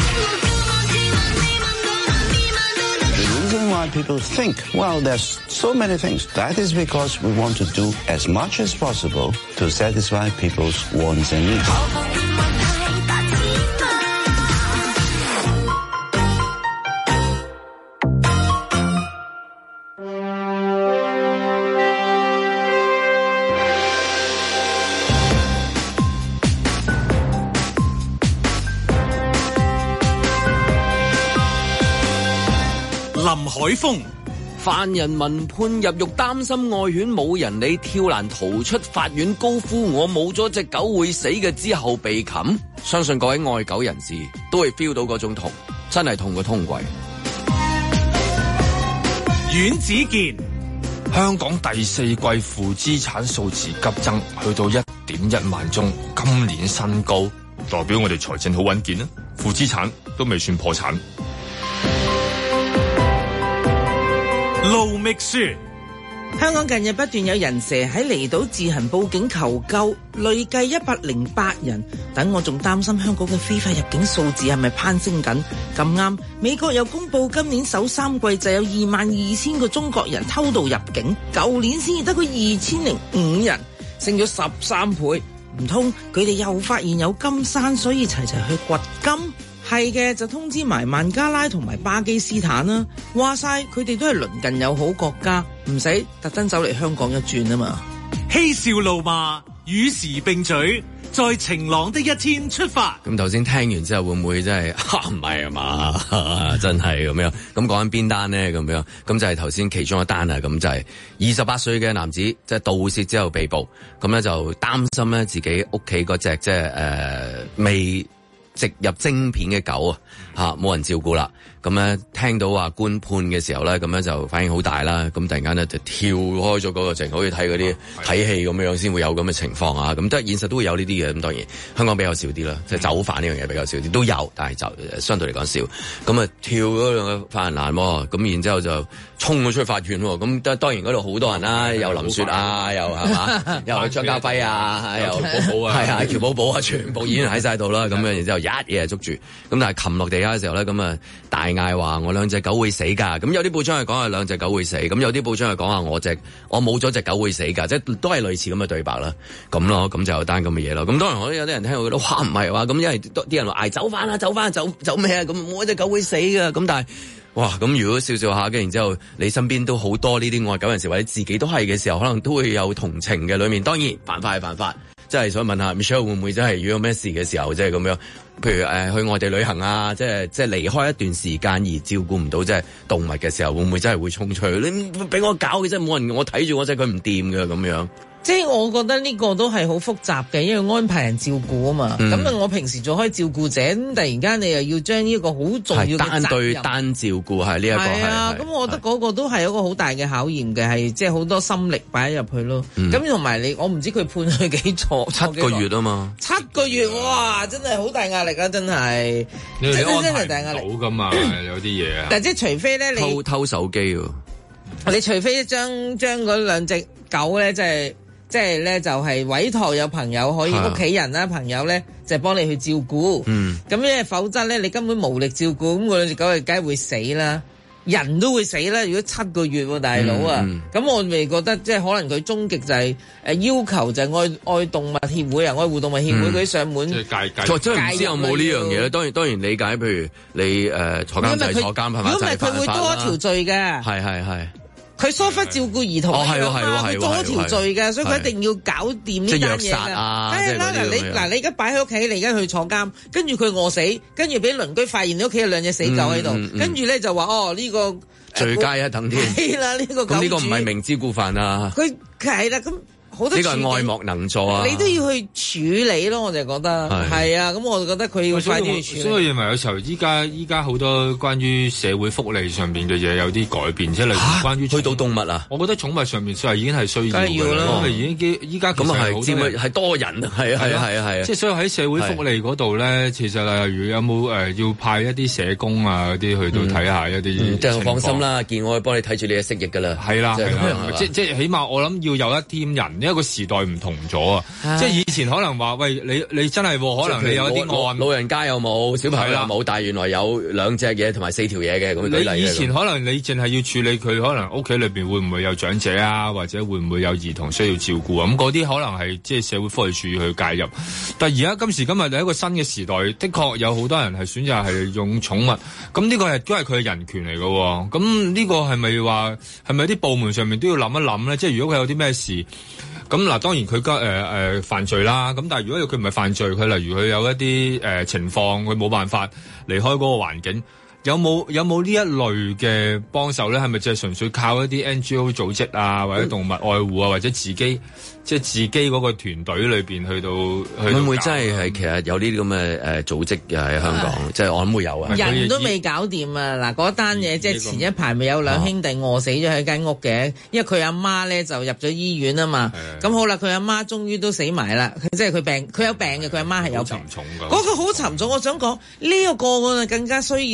The reason why people think, well, there's so many things, that is because we want to do as much as possible to satisfy people's wants and needs. 林海峰， 犯人聞判入獄，擔心愛犬冇人理，跳欄逃出法院，高呼我冇咗隻狗會死嘅，之後被擒。相信各位愛狗人士都會 feel 到嗰種痛，真係痛過通櫃。 阮子健， 香港第四季負資產數字急增，去到一點一萬宗，今年新高，代表我哋財政好穩健啦，負資產都未算破產。 盧覓雪， 香港近日不斷有人蛇喺離島自行報警求救，累計一百零八人。等我仲擔心香港嘅非法入境數字係咪攀升緊？咁啱，美國又公布今年首三季就有二萬二千個中國人偷渡入境，舊年先至得佢二千零五人，升咗十三倍。唔通佢哋又發現有金山，所以齊齊去掘金？係嘅，就通知埋孟加拉同埋巴基斯坦啦。話晒佢哋都係鄰近友好國家，唔使特登走嚟香港一轉啊嘛。 嬉笑怒罵與時並舉，在晴朗的一天出發。 咁頭先聽完之後，會唔會真係唔係啊嘛？真係咁樣。咁講緊邊單呢？咁樣咁就係頭先其中一單啊。咁就係二十八歲嘅男子，即係盜竊之後被捕。咁咧就擔心咧自己屋企嗰隻即係誒未植入晶片嘅狗啊，嚇冇人照顧啦。咁咧聽到話官判嘅時候咧，咁樣就反應好大啦。咁突然間咧就跳開咗嗰個情，好似睇嗰啲睇戲咁樣先會有咁嘅情況啊。咁都係現實都會有呢啲嘅。咁當然香港比較少啲啦，即係走犯呢樣嘢比較少啲，都有，但係就相對嚟講少。咁啊跳嗰兩個犯人欄喎，咁然之後就衝咗出去法院喎。咁當當然嗰度好多人啦，又林雪啊，又係嘛，又張家輝啊，又喬寶寶啊，係啊，喬寶寶啊，全部演員喺晒度啦。咁樣然之後一嘢就捉住。咁但係擒落地下嘅時候咧，咁啊大嗌話我兩隻狗會死㗎，咁有啲報章係講係兩隻狗會死，咁有啲報章係講話我隻我冇咗隻狗會死㗎，即係都係類似咁嘅對白啦，咁咯，咁就有單咁嘅嘢咯。咁當然我有啲人聽我覺得哇唔係話咁，因為啲人話嗌走翻啦，走翻走走咩啊？咁我隻狗會死㗎，咁但係哇咁如果笑笑下嘅，然之後你身邊都好多呢啲愛狗人士，或者自己都係嘅時候，可能都會有同情嘅裏面。當然犯法係犯法，即係想問下 Michelle 會唔會真係如果有咩事嘅時候，即係咁樣。譬如誒、呃、去外地旅行啊，即係即係離開一段時間而照顧唔到即係動物嘅時候，會唔會真係會衝出去？你俾我搞嘅真係冇人，我睇住我隻佢唔掂嘅咁樣。 即係我覺得呢個都係好複雜嘅，因為安排人照顧啊嘛。咁啊、嗯，我平時做開照顧者，咁突然間你又要將呢一個好重要嘅單對單照顧係呢一個係啊。咁我覺得嗰個都係一個好大嘅考驗嘅，係即係好多心力擺入去咯。咁同埋你，我唔知佢判佢幾錯， 七個月啊嘛。 七個月哇，真係好大壓力啊！真係， 你真真真係大壓力。 好噶嘛，有啲嘢啊。 但即係除非咧，你偷偷手機喎。 你除非將將嗰兩隻狗咧，即係。即係咧，就係委託有朋友可以屋企人啦，朋友咧就幫你去照顧。嗯，咁因為否則咧，你根本無力照顧，咁嗰兩隻狗係梗係會死啦，人都會死啦。如果七個月喎，大佬啊，咁、嗯、我咪覺得即係可能佢終極就係誒要求就係愛愛動物協會啊，愛護動物協會佢、嗯、上門。即係戒戒。我真係唔知有冇呢樣嘢咧。當然當然理解，譬如你誒、呃、坐監就係坐監，係嘛？如果唔係佢會多一條罪嘅。係係係。佢疏忽照顧兒童，佢多條罪嘅，所以佢一定要搞掂呢單嘢㗎。係啦，嗱你嗱你而家擺喺屋企，你而家去坐監，跟住佢餓死，跟住俾鄰居發現你屋企有兩隻死狗喺度，跟住咧就話哦呢個罪加一等添。係啦，呢個咁呢個唔係明知故犯啊。佢係啦咁。呢個係愛莫能助啊！ 你都要去處理咯，我就覺得係啊，咁我就覺得佢要快啲去處理。 所以我認為有時候依家依家好多關於社會福利上邊嘅嘢有啲改變，即係例如關於去到動物啊， 我覺得寵物上面所以已經係需要嘅啦。已經依家咁啊係，佔係多人啊，係啊係啊係啊係啊！ 即係所以喺社會福利嗰度咧，其實例如有冇誒要派一啲社工啊嗰啲去到睇下一啲， 即係放心啦，見我幫你睇住你嘅蜥蜴㗎啦。 係啦係啦，即即係起碼我諗要有一 team 人，一個時代唔同咗啊！即係以前可能話喂，你你真係可能你有啲案， 老人家有冇，小朋友有冇，但係原來有兩隻嘢同埋四條嘢嘅咁。 你以前可能你淨係要處理佢，可能屋企裏邊會唔會有長者啊，或者會唔會有兒童需要照顧啊？咁嗰啲可能係即係社會福利署去介入。但係而家今時今日係一個新嘅時代，的確有好多人係選擇係用寵物。咁呢個係都係佢嘅人權嚟嘅。咁呢個係咪話係咪啲部門上面都要諗一諗咧？即係如果佢有啲咩事？咁嗱，當然佢誒誒犯罪啦。咁但係如果佢唔係犯罪，佢例如佢有一啲誒、呃、情況，佢冇辦法離開嗰個環境，有冇有冇呢一類嘅幫手咧？係咪就係純粹靠一啲 N G O 組織啊，或者動物愛護啊，或者自己？即係自己嗰個團隊裏邊去到，去到會唔會真係係其實有呢啲咁嘅誒組織嘅喺香港？即係我諗會有啊。 人都未搞掂啊！嗱，嗰單嘢即係前一排咪有兩兄弟餓死咗喺間屋嘅，因為佢阿媽咧就入咗醫院啊嘛。咁好啦，佢阿媽終於都死埋啦。即係佢病，佢有病嘅，佢阿媽係有病。沉重㗎。嗰個好沉重，我想講呢個個案啊，更加需要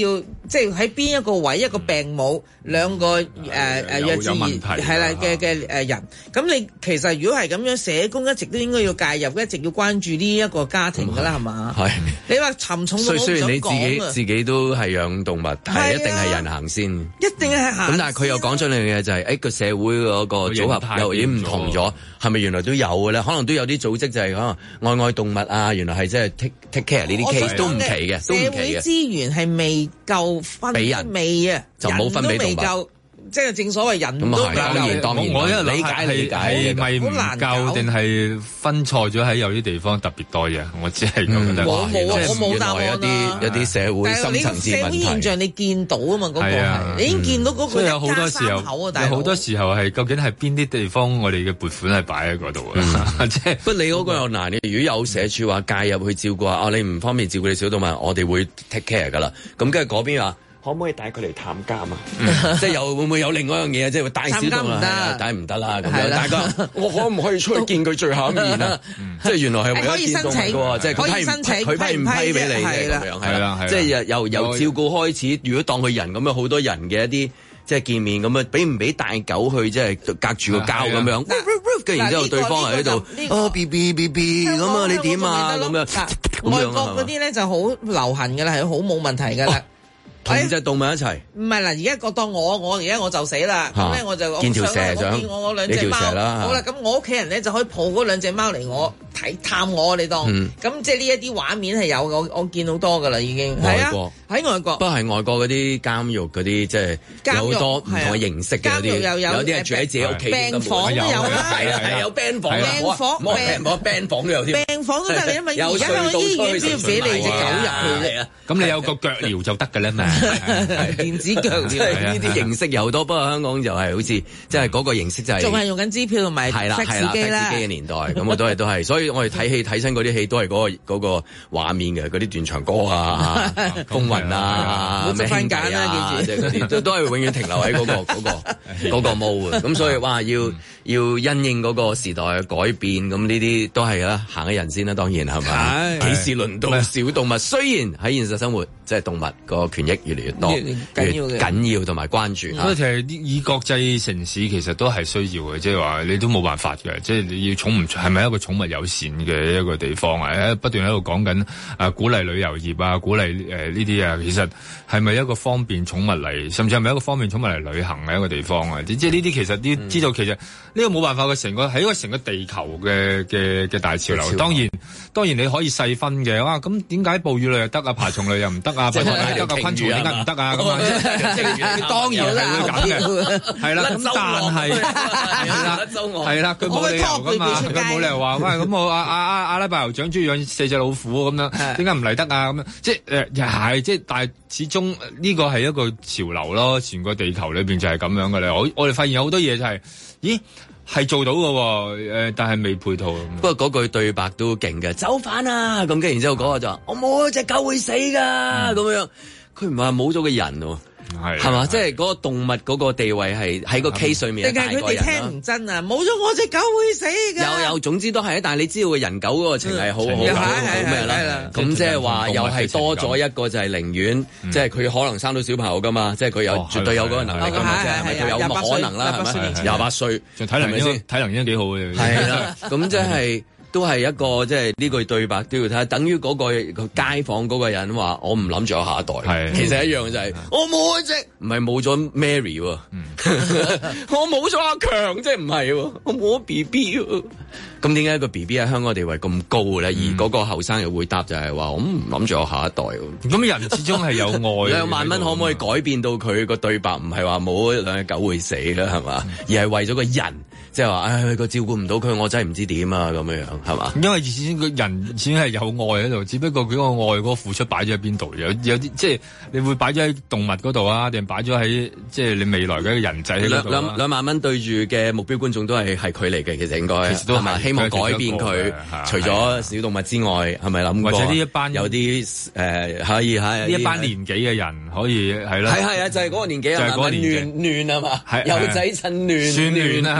即係喺邊一個位一個病母兩個誒誒弱智兒係啦嘅嘅誒人，咁你其實如果係咁樣，社工一直都應該要介入，一直要關注呢一個家庭㗎啦，係嘛？係你話沉重到我唔想講啊！ 雖然你自己自己都係養動物，係一定係人行先， 一定係行。 咁但係佢又講咗兩樣嘢，就係誒個社會嗰個組合又已經唔同咗，係咪原來都有嘅咧？可能都有啲組織就係可能愛愛動物啊，原來係即係 take take care 呢啲 case 都唔奇嘅，都唔奇嘅。社會資源係未夠分俾人未啊， 就冇分俾動物。 人都未夠，即係正所謂人都未夠。 當然當然， 我一路理解理解係咪唔夠定係分錯咗喺有啲地方特別多嘢？我只係咁覺得。 我冇啊，我冇答案啊。 有啲有啲社會深層次問題。社會現象你見到啊嘛，嗰個係你已經見到嗰個一家三口啊，大佬。 有好多時候係究竟係邊啲地方我哋嘅撥款係擺喺嗰度啊？即係不你嗰個又難嘅。如果有社署話介入去照顧啊，你唔方便照顧你小動物，我哋會 take care 噶啦。咁跟住嗰邊話。可唔可以帶佢嚟探監啊？嗯、即係又會唔會有另外一樣嘢啊？即係帶小動物啊？帶唔得啦咁樣。大家我可唔可以出去見佢最後一面啊？即係原來係為咗見動物嘅，即係佢批唔佢批唔批俾你嘅咁樣係啦。即係由由由照顧開始，如果當佢人咁樣，好多人嘅一啲即係見面咁樣，俾唔俾帶狗去即係隔住個膠咁樣？跟住然之後對方喺度哦 B B B B 咁啊，你點啊咁樣？ 外國嗰啲咧就好流行㗎啦，係好冇問題㗎啦。 同隻動物一齊， 唔係啦，而家覺當我我而家我就死啦，咁咧我就見條蛇我見我我兩隻貓，好啦，咁我屋企人咧就可以抱嗰兩隻貓嚟我睇探我，你當，咁即係呢一啲畫面係有我我見好多噶啦，已經係啊，喺外國， 不過係外國嗰啲監獄嗰啲即係有好多唔同嘅形式嘅啲，有啲係住喺自己屋企， 病房都有啦， 係啊係有病房， 病房病房病房都有添， 病房都得，因為而家香港醫院只要俾你隻狗入去啫， 咁你有個腳療就得㗎啦嘛。 電子腳即係呢啲形式有好多，不過香港就係好似即係嗰個形式就係仲係用緊支票同埋係啦係啦機啦機嘅年代，咁我都係都係，所以我哋睇戲睇親嗰啲戲都係嗰個嗰個畫面嘅，嗰啲斷腸歌啊、風雲啊、咩兄弟啊，即係嗰啲都都係永遠停留喺嗰個嗰個嗰個 mode 咁所以哇，要要因應嗰個時代嘅改變，咁呢啲都係啦，行嘅人先啦，當然係咪？幾時輪到小動物？雖然喺現實生活，即係動物個權益越嚟越多。 緊要嘅， 緊要同埋關注。 所以其實以國際城市其實都係需要嘅，即係話你都冇辦法嘅，即係你要寵物係咪一個寵物友善嘅一個地方啊？不斷喺度講緊啊，鼓勵旅遊業啊，鼓勵誒呢啲啊，其實係咪一個方便寵物嚟，甚至係咪一個方便寵物嚟旅行嘅一個地方啊？即係呢啲其實要知道，其實呢個冇辦法嘅，成個係一個成個地球嘅嘅嘅大潮流。當然當然你可以細分嘅，哇！咁點解哺乳類又得啊，爬蟲類又唔得啊？得啊，昆蟲點解唔得啊？咁啊，即係當然係會咁嘅，係啦。咁但係係啦，係啦，佢冇理由噶嘛，佢冇理由話喂，咁我阿阿阿阿拉伯酋長中意養四隻老虎咁樣，點解唔嚟得啊？咁樣即係誒，又係即係，但係始終呢個係一個潮流咯，全個地球裏邊就係咁樣嘅咧。我我哋發現有好多嘢就係，咦？係做到嘅喎，誒，但係未配套。 不過嗰句對白都勁嘅，走返啊！咁跟住然之後嗰個就話：我冇隻狗會死㗎，咁樣。佢唔係冇咗個人喎。係，係嘛？即係嗰個動物嗰個地位係喺個 case 上面大過人啦。定係佢哋聽唔真啊？冇咗我隻狗會死㗎。有有，總之都係，但係你知道個人狗嗰個情係好好好咩啦？咁即係話又係多咗一個就係寧願，即係佢可能生到小朋友㗎嘛，即係佢有絕對有嗰個能力㗎嘛，即係咪佢有咁可能啦？係咪？廿八歲， 體能先，體能已經幾好嘅。 係啦，咁即係。都係一個即係呢句對白都要睇，等於嗰個街坊嗰個人話：我唔諗住有下一代。係，其實一樣就係、是、我冇一隻，唔係冇咗 Mary 喎，嗯、我冇咗阿強，即係唔係喎，我冇咗 B B 喎。咁點解個 B B 喺香港地位咁高咧？嗯、而嗰個後生又會答就係話：我唔諗住有下一代喎。咁、嗯、人始終係有愛。兩萬蚊可唔可以改變到佢個對白？唔係話冇兩隻狗會死啦，係嘛？嗯、而係為咗個人。即係話，唉，佢照顧唔到佢，我真係唔知點啊，咁樣樣係嘛？因為始終個人始終係有愛喺度，只不過佢個愛嗰個付出擺咗喺邊度？有有啲即係你會擺咗喺動物嗰度啊，定擺咗喺即係你未來嘅一個人仔喺度？兩兩萬蚊對住嘅目標觀眾都係係佢嚟嘅，其實應該係咪希望改變佢？除咗小動物之外，係咪諗過？或者呢一班有啲誒、呃、可以喺呢一班年紀嘅人可以係啦。係係啊，就係、是、嗰個年紀啊，就係嗰個年紀亂亂啊嘛，幼仔趁亂亂亂啊。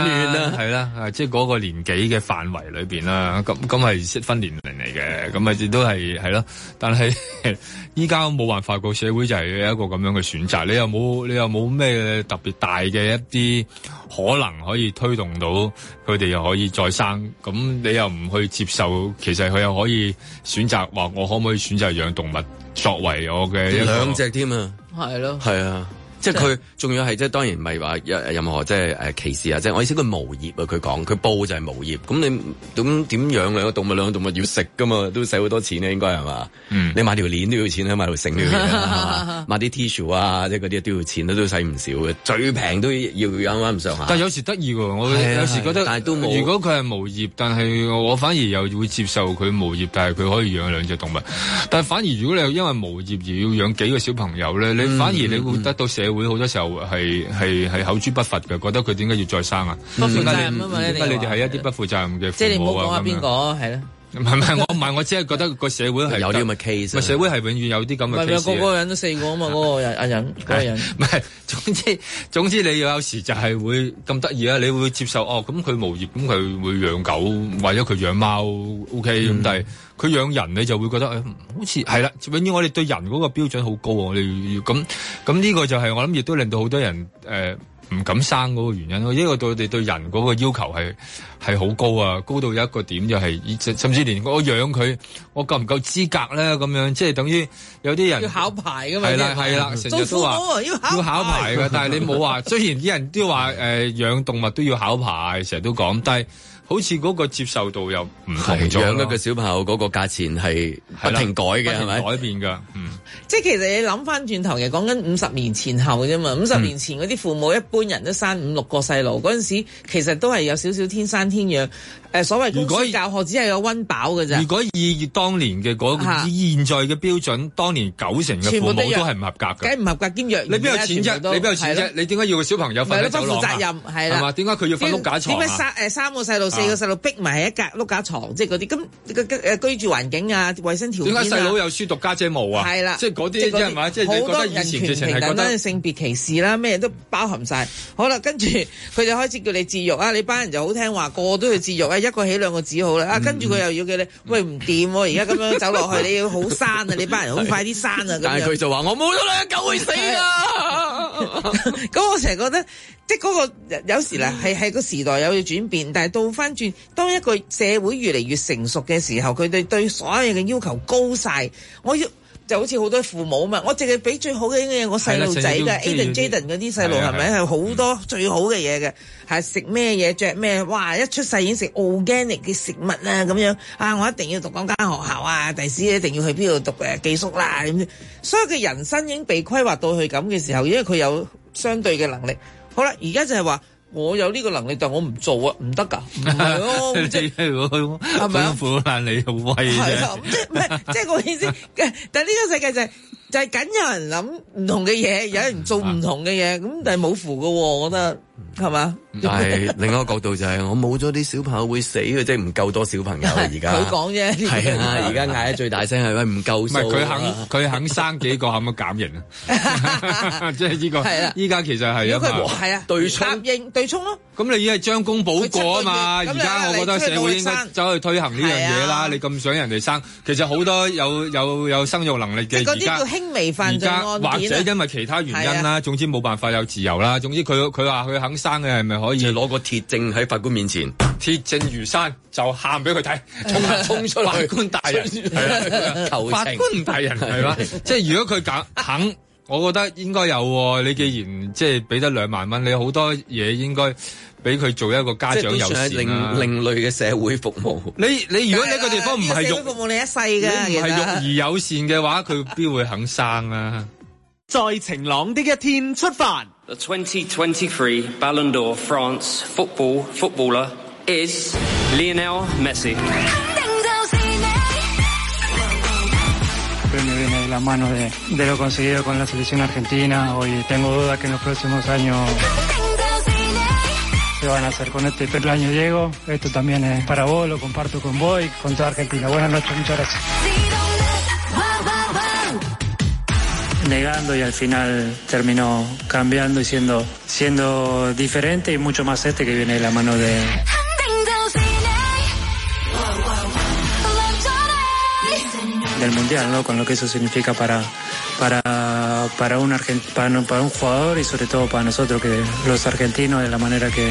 係啦，即係嗰個年紀嘅範圍裏邊啦，咁咁係適婚年齡嚟嘅，咁啊亦都係係咯。但係依家冇辦法，個社會就係有一個咁樣嘅選擇。你又冇你又冇咩特別大嘅一啲可能可以推動到佢哋又可以再生，咁你又唔去接受，其實佢又可以選擇話我可唔可以選擇養動物作為我嘅一個兩隻添啊， 係咯， 係啊。即係佢仲要係即係當然唔係話任何即係誒歧視啊！即係我意思佢無業啊！佢講佢報就係無業，咁你點點養兩個動物？兩個動物要食噶嘛，都使好多錢咧，應該係嘛？嗯，你買條鏈都要錢，買條繩都要錢，買啲 tissue 啊，即係嗰啲都要錢，都使唔少嘅。最平都要要啱啱唔上下。 但係有時得意喎，我有時覺得， 但係都冇。 如果佢係無業，但係我反而又會接受佢無業，但係佢可以養兩隻動物。但係反而如果你因為無業而要養幾個小朋友咧，你反而你會得到社會好多時候係係係口誅筆伐嘅，覺得佢點解要再生啊？ 不負責任啊嘛！ 點解你哋係一啲不負責任嘅父母啊？ 即係你唔好講下邊個係咯？ 唔係唔係，我唔係，我只係覺得個社會係有啲咁嘅 case。 社會係永遠有啲咁嘅 case。 個個人都四個啊嘛，嗰個人阿人嗰個人。 唔係，總之總之你有時就係會咁得意啊！你會接受哦，咁佢無業，咁佢會養狗或者佢養貓 ，OK 咁、嗯，但係佢養人你就會覺得誒、哎，好似係啦。永遠我哋對人嗰個標準好高啊！我哋要咁咁呢個就係我諗，亦都令到好多人誒。呃唔敢生嗰個原因，因為對我哋對人嗰個要求係係好高啊，高到有一個點就係、是，甚至連我養佢，我夠唔夠資格咧？咁樣即係等於有啲人要考牌噶嘛？ 係啦係啦，成日都話要要考牌噶，但係你冇話，雖然啲人都話誒養動物都要考牌，成日都講，但係。好似嗰個接受度又唔同咗， 養一個小朋友嗰個價錢係不停改嘅，係咪？ 改變㗎，嗯。 即係其實你諗翻轉頭嘅，講緊五十年前後啫嘛。五十年前嗰啲父母一般人都生五六個細路，嗰陣時其實都係有少少天生天養。誒，所謂公司教學只係有溫飽㗎咋。 如果以當年嘅嗰以現在嘅標準，當年九成嘅父母都係唔合格㗎。 梗唔合格兼弱。 你邊有錢啫？你邊有錢啫？你點解要個小朋友瞓喺走廊啊？ 不負責任係啦。 係嘛？點解佢要瞓碌架床啊？ 點解三誒三個細路四個細路逼埋喺一格碌架床，即係嗰啲咁嘅誒居住環境啊、衞生條件啊？點解細佬有書讀家姐冇啊？係啦，即係嗰啲係嘛？即係你覺得以前直情係覺得性別歧視啦，咩都包含晒。好啦，跟住佢就開始叫你節育啊！你班人就好聽話，個個都要節育啊，一個起兩個止好啦。啊，跟住佢又要叫你，喂唔掂喎！而家咁樣走落去，你要好生啊！你班人好快啲生啊！ 但係佢就話：我冇咗兩隻狗會死啊！ 咁我成日覺得，即係嗰個有時咧係係個時代有要轉變，但係倒翻轉，當一個社會越嚟越成熟嘅時候，佢哋對所有嘅要求高晒，我要。就好似好多父母啊嘛，我淨係俾最好嘅嘢我細路仔嘅 Aiden Jaden 嗰啲細路係咪係好多最好嘅嘢嘅，係食咩嘢着咩，哇！一出世已經食 organic 嘅食物啦咁樣啊！我一定要讀嗰間學校啊，第時一定要去邊度讀誒寄宿啦咁。所有嘅人生已經被規劃到去咁嘅時候，因為佢有相對嘅能力。好啦，而家就係話。我有呢個能力，但我唔做啊，唔得㗎，唔係咯，即係係咪啊？ 苦難你好威啫， 即係唔係即係我意思？但係呢個世界就係、是、就係、是、緊有人諗唔同嘅嘢，有人做唔同嘅嘢，咁但係冇符㗎喎，我覺得係嘛？ 但係另一個角度就係、是、我冇咗啲小朋友會死嘅，即係唔夠多小朋友而家。 佢講啫， 係啊，而家嗌得最大聲係喂唔夠數。唔係佢肯佢肯生幾個，可唔可以減刑啊？即係呢個係啦。依家其實係一個係啊對沖答應對沖咯。 咁你已經係將功補過啊嘛！而家我覺得社會應該走去推行呢樣嘢啦。你咁想人哋生，其實好多有有有生育能力嘅而家， 嗰啲叫輕微犯罪案件， 或者因為其他原因啦，總之冇辦法有自由啦。總之佢佢話佢肯生嘅係咪可以攞個鐵證喺法官面前， 鐵證如山就喊俾佢睇，衝衝出嚟！法官大人，求情法官大人係嘛？即係如果佢敢肯，我覺得應該有。你既然即係俾得兩萬蚊，你好多嘢應該俾佢做一個家長友善啦。 另另類嘅社會服務。 你你如果呢個地方唔係育服務你一世嘅， 唔係育兒友善嘅話，佢邊會肯生啊？ 在晴朗的一天出發。 The twenty twenty-three Ballon d'Or France football footballer is Lionel Messi. Me viene de la mano de, de lo conseguido con la selección argentina. Hoy tengo dudas que en los próximos años se van a hacer con este año Diego. Esto también es para vos, lo comparto con vos y con toda Argentina. Buenas noches, muchas gracias. negando y al final terminó cambiando y siendo, siendo diferente y mucho más este que viene de la mano de... del mundial, ¿no? Con lo que eso significa para para para un argent, para, para un jugador y sobre todo para nosotros que los argentinos de la manera que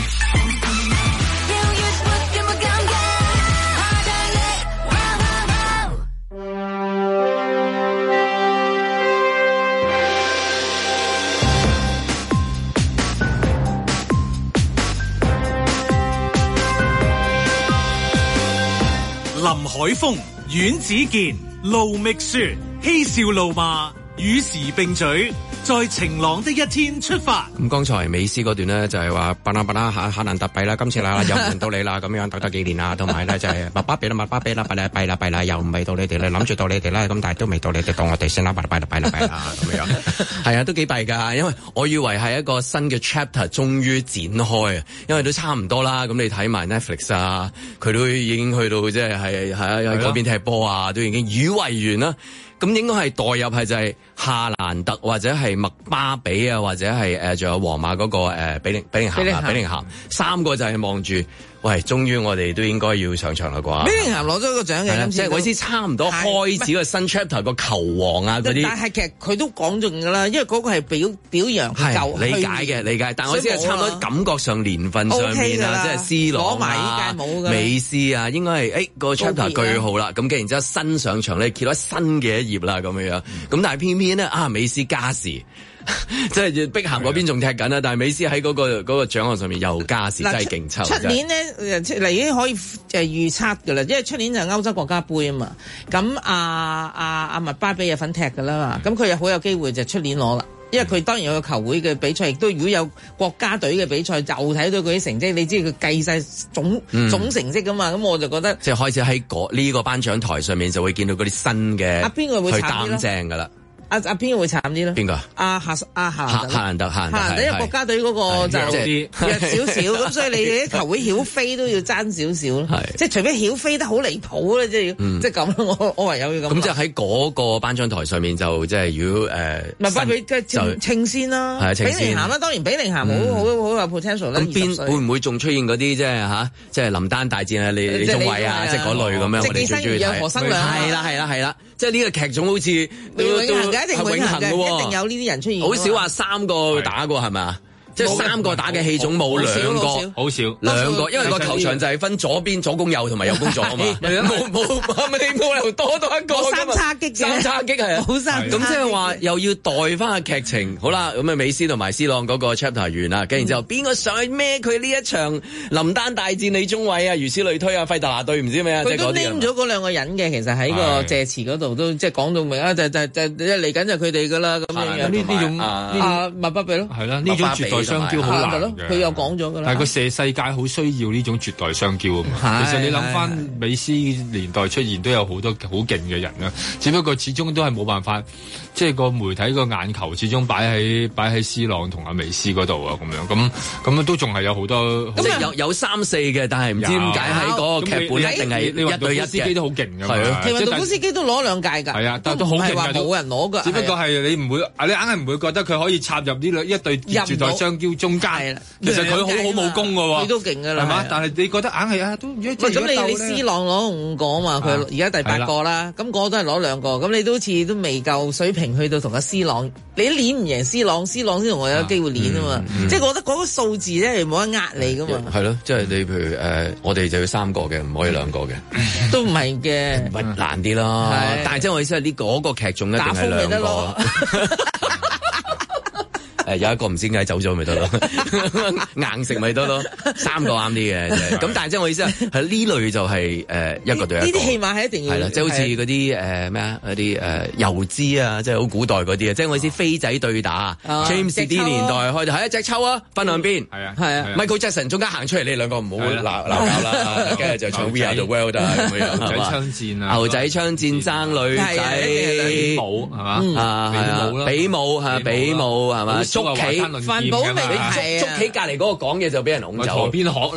林海峰、阮子健、盧覓雪，嬉笑怒罵，與時並舉，在晴朗的一天出發。 咁剛才美斯嗰段咧就係話巴拉巴拉下下難特幣啦，今次啦又唔輪到你啦，咁樣等得幾年啦，同埋咧就係麥巴比啦麥巴比啦，弊啦弊啦弊啦，又唔係到你哋咧，諗住到你哋啦，咁但係都未到你哋，當我哋先啦，弊啦弊啦弊啦弊啦咁樣，係啊，都幾弊㗎，因為我以為係一個新嘅 chapter 終於展開啊，因為都差唔多啦，咁你睇埋 Netflix 啊，佢都已經去到即係係係喺嗰邊踢波啊，都已經以為完啦。咁應該係代入係就係夏蘭特或者係麥巴比啊，或者係誒仲有皇馬嗰個誒比寧比寧咸啊，比寧咸三個就係望住，喂，終於我哋都應該要上場啦啩？ 比寧咸攞咗個獎嘅， 即係我意思差唔多開始個新 chapter 個球王啊嗰啲。 但係其實佢都講中㗎啦，因為嗰個係表表揚舊理解嘅理解，但我意思係差唔多感覺上年份上面啊，即係 C 朗攞埋呢屆冇㗎， 美斯啊，應該係誒個 chapter 句號啦。咁既然之後新上場咧，揭開新嘅一頁啦咁樣樣。咁但係偏偏咧啊，美斯加時。即係碧咸嗰邊仲踢緊啦，但係美斯喺嗰、嗰個嗰、嗰個獎項上面又加時，真係勁抽。 出年咧嚟已經可以誒預測㗎啦，因為出年就係歐洲國家杯啊嘛。咁阿阿阿麥巴比有份踢㗎啦嘛，咁佢又好有機會就出年攞啦。因為佢當然有個球會嘅比賽，亦都如果有國家隊嘅比賽，就睇到佢啲成績。你知佢計晒總、嗯、總成績㗎嘛？咁我就覺得即係開始喺嗰呢個頒獎台上面就會見到嗰啲新嘅阿邊個會去擔正㗎啦。 阿阿邊個會慘啲咧？ 邊個？ 阿夏阿夏夏夏蘭特，夏蘭特，因為國家隊嗰個就弱少少，咁所以你啲球會曉飛都要爭少少咯。即係除非曉飛得好離譜咧，即係要即係咁咯。我我唯有要咁。 咁即係喺嗰個頒獎台上面就即係如果誒， 咪巴比即係稱先啦，比寧咸啦，當然比寧咸好好好有 potential 啦。 咁邊會唔會仲出現嗰啲即係嚇，即係林丹大戰啊，李李宗偉啊，即係嗰類咁樣？我哋最中意睇。係啦係啦係啦，即係呢個劇種好似都。 一定永恆嘅，一定有呢啲人出現。 好少話三個打過係咪？即係三個打嘅戲種冇兩個， 好少兩個，因為個球場就係分左邊左攻右同埋右攻左啊嘛。冇冇咪你冇理由多多一個三叉戟， 三叉戟係啊， 好三。 咁即係話又要代翻個劇情，好啦，咁啊美斯同埋 C 朗嗰個 chapter 完啦，跟住之後邊個上去孭佢呢一場林丹大戰李宗偉啊，如此類推啊，費達拿對唔知咩啊， 佢都拎咗嗰兩個人嘅，其實喺個謝詞嗰度都即係講到明啊，就就就嚟緊就佢哋噶啦咁樣樣。 呢呢種啊麥巴比咯， 係啦，呢種絕代雙驕好難嘅， 佢又講咗㗎啦。 但係個射世界好需要呢種絕代雙驕啊嘛。其實你諗翻美斯年代出現都有好多好勁嘅人啦，只不過始終都係冇辦法，即係個媒體個眼球始終擺喺擺喺 C 朗同阿美斯嗰度啊，咁樣咁咁都仲係有好多。 即係有有三四嘅，但係唔知點解喺嗰個劇本一定係一對一嘅。司機都好勁㗎嘛。 係啊， 其實杜夫斯基都攞兩屆㗎。 係啊，但都好勁㗎， 冇人攞㗎。 只不過係你唔會，你硬係唔會覺得佢可以插入呢兩一對絕代雙驕中間。其實佢好好武功㗎喎， 佢都勁㗎啦， 係嘛？但係你覺得硬係啊，都唔知咁你你 C 朗攞五個啊嘛，佢而家第八個啦，咁個都係攞兩個，咁你都好似都未夠水平去到同阿 C 朗，你都練唔贏 C 朗 ，C 朗先同我有機會練啊嘛，即係我覺得嗰個數字咧冇得呃你㗎嘛。 係咯，即係你譬如誒，我哋就要三個嘅，唔可以兩個嘅， 都唔係嘅， 咪難啲咯。但係即係我意思係呢嗰個劇種一定係兩個。誒有一個唔知點解走咗咪得咯，硬食咪得咯，三個啱啲嘅。咁但係即係我意思係係呢類就係誒一個對一個。 呢啲戲碼係一定要係啦，即係好似嗰啲誒咩啊嗰啲誒油脂啊，即係好古代嗰啲啊，即係我意思飛仔對打 James Dean 年代開就係一隻抽啊，分兩邊係啊係啊 ，Michael Jackson 中間行出嚟，你兩個唔好鬧鬧交啦，跟住就唱 We Are The World 啊咁樣， 牛仔槍戰啊， 牛仔槍戰爭女仔， 比武係嘛啊係啊，比武係比武係嘛。捉棋， 范寶明係捉棋隔離嗰個講嘢就俾人拱走。 河邊學啦，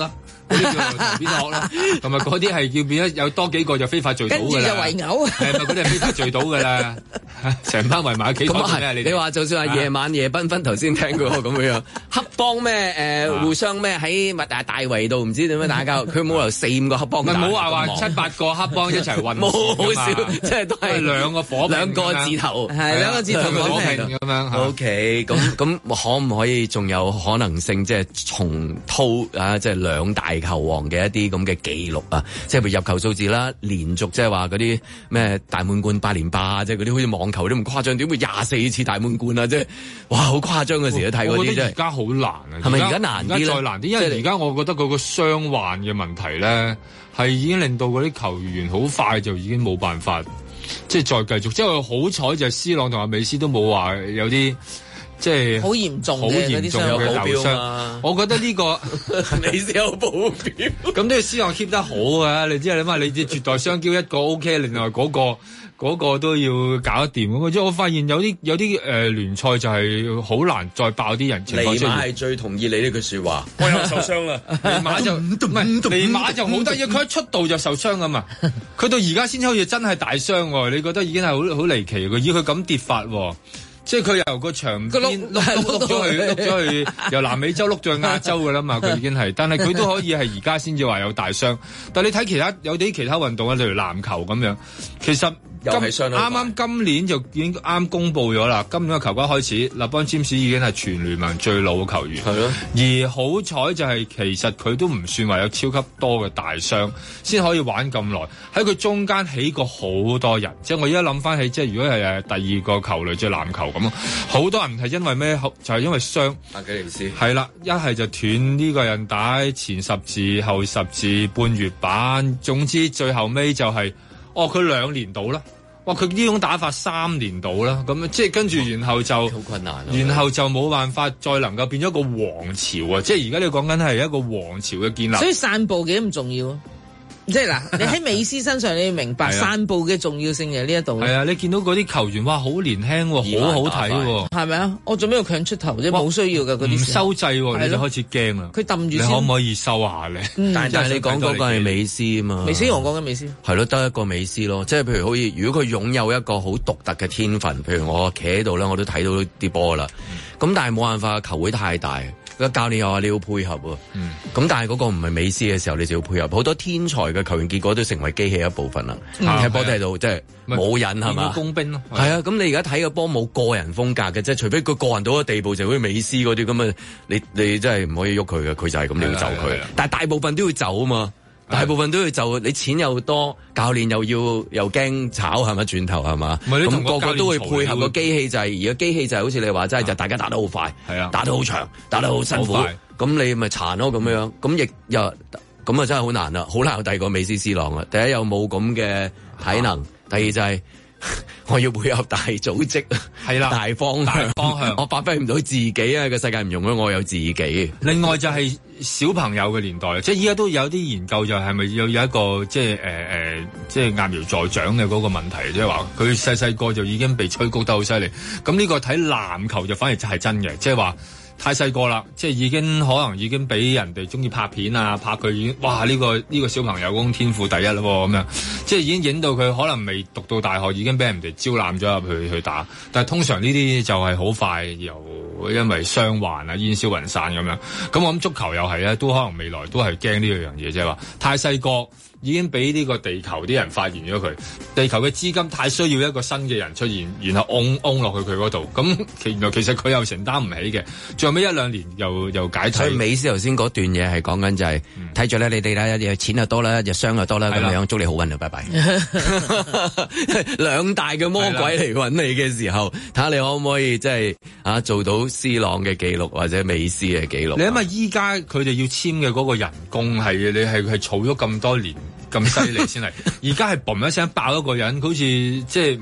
嗰啲叫頭邊殼啦，同埋嗰啲係叫變咗有多幾個就非法聚賭㗎啦。跟住就圍毆， 係咪嗰啲係非法聚賭㗎啦？成班圍埋企咁係你話就算係夜晚夜繽紛，頭先聽過咁樣黑幫咩誒互相咩喺麥大大圍度唔知點樣打交，佢冇由四五個黑幫， 唔係冇話話七八個黑幫一齊混， 冇好少，即係都係兩個火兩個字頭， 係兩個字頭火拼咁樣。 O K， 咁咁可唔可以仲有可能性即係重蹈啊？即係兩大球王嘅一啲咁嘅記錄啊！即係譬如入球數字啦，連續即係話嗰啲咩大滿貫八連霸，即係嗰啲好似網球都唔誇張，點會廿四次大滿貫啊？即係哇，好誇張嘅時都睇嗰啲真係。 而家好難啊！ 係咪而家難啲咧？ 再難啲，因為而家我覺得嗰個傷患嘅問題咧，係已經令到嗰啲球員好快就已經冇辦法，即係再繼續。即係好彩就係 C 朗同阿美斯都冇話有啲。即係好嚴重好嚴重嘅受傷，我覺得呢、這個美斯有保鏢， 咁都要C朗 keep 得好啊！你知你諗下，你啲絕代雙驕一個 OK， 另外嗰、那個嗰、那個都要搞得掂咁。即係我發現有啲有啲誒聯賽就係好難再爆啲人。 尼馬係最同意你呢句説話， 我又受傷啦。尼馬就唔係尼馬就好得意，佢一出道就受傷㗎嘛。佢到而家先好似真係大傷喎，你覺得已經係好好離奇嘅，以佢咁跌法喎。即係佢由個場邊碌碌碌咗去碌咗去，由南美洲碌咗去亞洲㗎啦嘛，佢已經係，但係佢都可以係而家先至話有大傷。但係你睇其他有啲其他運動啊，例如籃球咁樣，其實啱啱今年就已經啱公佈咗啦。今年嘅球季開始，勒邦詹姆斯已經係全聯盟最老嘅球員。係咯。而好彩就係其實佢都唔算話有超級多嘅大傷，先可以玩咁耐。喺佢中間起過好多人，即係我而家諗翻起，即係如果係誒第二個球類即係籃球咁，好多人係因為咩？就係、是、因為傷。 阿基里斯。係啦，一係就斷呢個韌帶，前十字後十字半月板，總之最後尾就係、是。哦，佢兩年到啦，哇！佢呢種打法三年到啦，咁即係跟住然後就好困難， 然後就冇辦法再能夠變咗個王朝啊！即係而家你講緊係一個王朝嘅建立， 所以散步幾咁重要啊！即係嗱，你喺美斯身上，你要明白散步嘅重要性嘅呢一度。 係啊，你見到嗰啲球員，哇，好年輕喎，好好睇喎， 係咪啊？我做咩要強出頭啫？冇需要㗎嗰啲。唔收掣喎，你就開始驚啦。 佢揼住先。 你可唔可以收下咧？ 嗯、但係你講嗰個係美斯啊嘛。 美斯我講緊美斯。 係咯，得一個美斯咯。即係譬如好似，如果佢擁有一個好獨特嘅天分，譬如我企喺度咧，我都睇到啲波啦。咁、嗯、但係冇辦法，球會太大。個教練又話你要配合喎，咁、嗯、但係嗰個唔係美斯嘅時候，你就要配合。好多天才嘅球員結果都成為機器一部分啦。踢波踢到即係冇癮係嘛？ 工兵咯， 係啊！咁你而家睇個波冇個人風格嘅，即係除非佢個人到個地步，就好似美斯嗰啲咁啊，你你真係唔可以喐佢嘅，佢就係咁你要走佢。但係大部分都要走啊嘛。大部分都要就你錢又多，教練又要又驚炒係咪轉頭係嘛？咁個個都會配合個機器，就係而家機器就係好似你話齋，就大家打得好快，係啊，打得好長，打得好辛苦，咁你咪殘咯咁樣，咁亦又咁啊真係好難啦，好難有第二個美斯 C 朗啊！第一又冇咁嘅體能，第二就係我要配合大組織，係啦，大方向，大方向，我發揮唔到自己啊！個世界唔容許我有自己。 另外就係小朋友嘅年代，即係依家都有啲研究，就係咪要有一個即係誒誒，即係揠苗助長嘅嗰個問題，即係話佢細細個就已經被吹高得好犀利。咁呢個睇籃球就反而就係真嘅，即係話。太細個啦，即係已經可能已經俾人哋中意拍片啊，拍佢已經哇呢、呢個呢、呢個小朋友嗰種天賦第一啦咁樣，即係已經影到佢可能未讀到大學已經俾人哋招攬咗入去去打，但係通常呢啲就係好快又因為傷患啊煙消雲散咁樣，咁我諗足球又係咧，都可能未來都係驚呢樣嘢，即係話太細個。已經俾呢個地球啲人發現咗佢，地球嘅資金太需要一個新嘅人出現，然後嗡嗡落去佢嗰度，咁原來其實佢又承擔唔起嘅，最後尾一兩年又又解體。 所以美斯頭先嗰段嘢係講緊就係睇住咧，你哋咧又錢又多啦，又傷又多啦，咁樣祝你好運啊，拜拜。兩大嘅魔鬼嚟揾你嘅時候，睇下你可唔可以即係啊做到 C 朗嘅記錄或者美斯嘅記錄？ 你諗下依家佢哋要簽嘅嗰個人工係你係係儲咗咁多年。咁犀利先係，而家係嘣一聲爆一個人，好似即係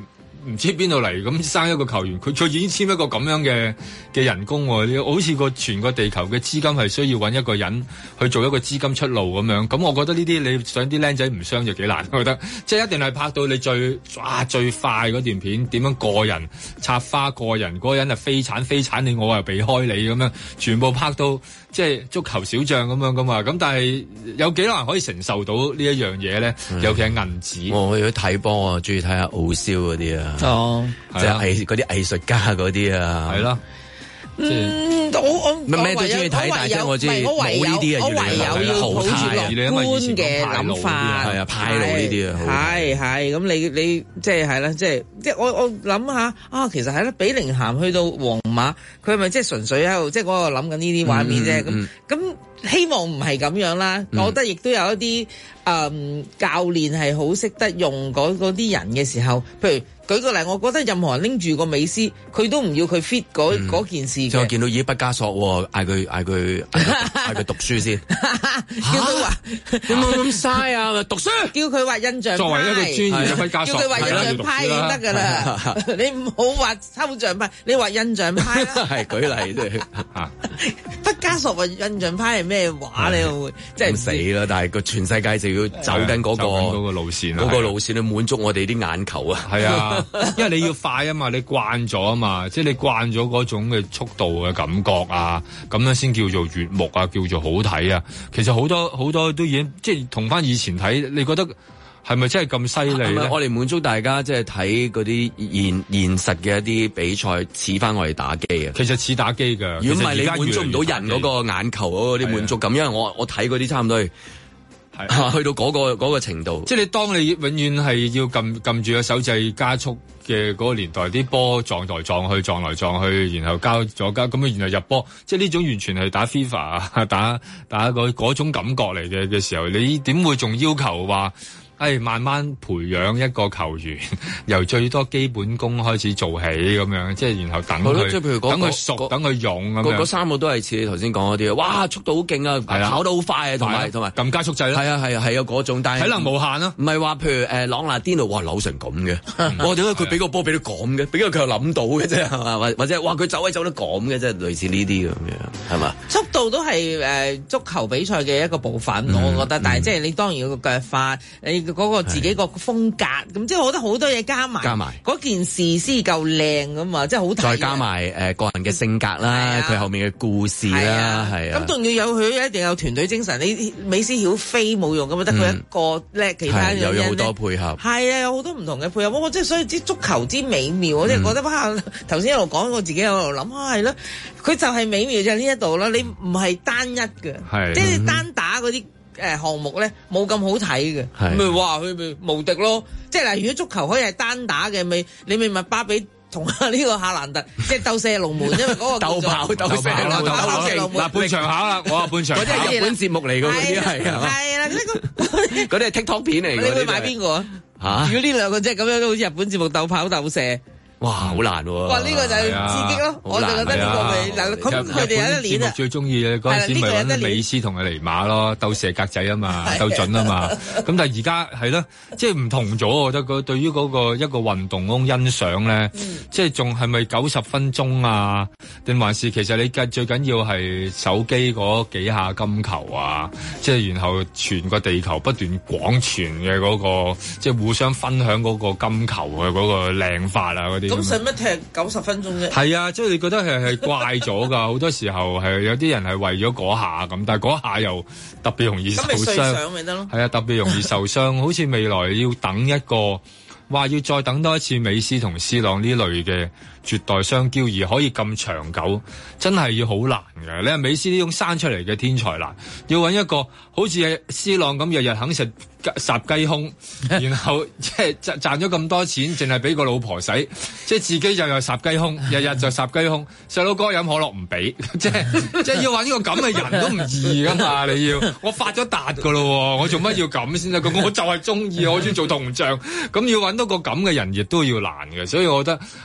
唔知邊度嚟咁生一個球員，佢佢已經簽一個咁樣嘅嘅人工喎，好似個全個地球嘅資金係需要揾一個人去做一個資金出路咁樣。咁我覺得呢啲你想啲僆仔唔傷就幾難，我覺得即係一定係拍到你最哇最快嗰段片，點樣過人插花過人，嗰個人係飛鏟飛鏟你，我又避開你咁樣，全部拍到即係足球小將咁樣噶嘛。咁但係有幾多人可以承受到呢一樣嘢咧？嗯、尤其係銀紙。我如果睇波，我中意睇下奧蕭嗰啲啊， 哦， 即係藝嗰啲藝術家嗰啲啊， 係咯。 嗯，我我咩都中意睇，但係我中意冇呢啲啊， 我唯有要抱住樂觀嘅諗法， 係啊，派路呢啲啊， 係係咁你你即係係啦，即係即係我我諗下啊，其實係啦，比寧咸去到皇馬，佢係咪即係純粹喺度即係嗰個諗緊呢啲畫面啫？咁咁希望唔係咁樣啦。我覺得亦都有一啲誒教練係好識得用嗰嗰啲人嘅時候，譬如。舉個例，我覺得任何人拎住個美斯，佢都唔要佢 fit 嗰嗰件事嘅。 就見到咦畢加索喎，嗌佢嗌佢嗌佢讀書先， 叫佢話有冇咁嘥啊？讀書， 叫佢畫印象派， 作為一個專業嘅畢加索， 叫佢畫印象派已經得㗎啦。你唔好畫抽象派，你畫印象派啦。 係舉例都係嚇。畢加索畫印象派係咩畫你會即係死啦！但係個全世界就要走緊嗰個嗰個路線， 嗰個路線去滿足我哋啲眼球啊！ 係啊。因為你要快啊嘛，你慣咗啊嘛，即係你慣咗嗰種嘅速度嘅感覺啊，咁樣先叫做悅目啊，叫做好睇啊。其實好多好多都已經即係同翻以前睇，你覺得係咪真係咁犀利咧？ 我哋滿足大家即係睇嗰啲現現實嘅一啲比賽，似翻我哋打機啊。 其實似打機㗎。 如果唔係你滿足唔到人嗰個眼球嗰啲滿足感，因為我我睇嗰啲差唔多係。係去到嗰、嗰個嗰、嗰個程度， 即係你當你永遠係要撳撳住個手掣加速嘅嗰個年代，啲波撞來撞去，撞來撞去，然後交咗交咁樣，然後入波，即係呢種完全係打 FIFA 啊，打打嗰嗰種感覺嚟嘅嘅時候，你點會仲要求話？誒，慢慢培養一個球員，由最多基本功開始做起咁樣，即係然後等佢， 即係譬如等佢熟，等佢勇咁樣。 嗰三個都係似你頭先講嗰啲，哇，速度好勁啊，跑得好快啊，同埋同埋撳加速掣啦。 係啊係啊係有嗰種，但係體能無限啊。 唔係話譬如誒朗拿甸奴，哇扭成咁嘅，哇點解佢俾個波俾到咁嘅？俾個佢又諗到嘅啫，係嘛？或或者哇佢走位走得咁嘅，即係類似呢啲咁樣，係嘛？ 速度都係誒足球比賽嘅一個部分，我覺得。但係即係你當然有個腳法，你嗰個自己個風格，咁即係我覺得好多嘢加埋，加埋嗰件事先夠靚噶嘛，即係好睇。 再加埋誒個人嘅性格啦，佢後面嘅故事啦，係啊。 咁仲要有佢一定有團隊精神。你美斯曉飛冇用噶嘛，得佢一個叻，其他又有好多配合。係啊，有好多唔同嘅配合。我即係所以知足球之美妙，我即係覺得哇！頭先一路講，我自己喺度諗啊，係咯，佢就係美妙就係呢一度啦。你唔係單一嘅，即係單打嗰啲。誒項目咧冇咁好睇嘅，咪話佢咪無敵咯。即係嗱，如果足球可以係單打嘅，咪你咪麥巴比同呢個夏蘭特即係鬥射龍門，因為嗰個鬥跑鬥射啦，鬥跑龍門。 嗱半場考啦，我話半場考。 嗰啲係日本節目嚟㗎，嗰啲係啊。 係啦，呢個嗰啲係 TikTok 片嚟㗎。 你會買邊個啊？嚇！如果呢兩個即係咁樣，都好似日本節目鬥跑鬥射。 哇，好難喎！ 哇，呢個就係刺激咯，我就覺得呢個咪嗱，咁佢哋有一年啊， 最中意嘅嗰陣時咪揾美斯同佢尼馬咯，鬥射格仔啊嘛，鬥準啊嘛。咁但係而家係咯，即係唔同咗。我覺得個對於嗰個一個運動嗰種欣賞咧，即係仲係咪九十分鐘啊？定還是其實你最緊要係手機嗰幾下金球啊？即係然後全個地球不斷廣傳嘅嗰個，即係互相分享嗰個金球嘅嗰個靚法啊嗰啲。 咁使乜踢九十分鐘啫？ 係啊，即係你覺得係係怪咗㗎，好多時候係有啲人係為咗嗰下咁，但係嗰下又特別容易受傷。係啊，特別容易受傷，好似未來要等一個話要再等多一次美斯同 C 朗呢類嘅絕代雙驕而可以咁長久，真係要好難嘅。你話美斯呢種生出嚟嘅天才難，要揾一個好似 C 朗咁日日肯食烚雞胸，然後即係賺賺咗咁多錢，淨係俾個老婆使，即係自己就有烚雞胸，日日就烚雞胸。細佬哥飲可樂唔俾，即係即係要揾呢個咁嘅人都唔易噶嘛。你要我發咗達噶咯，我做乜要咁先得？我就係中意，我中意做銅像，咁要揾到個咁嘅人亦都要難嘅，所以我覺得。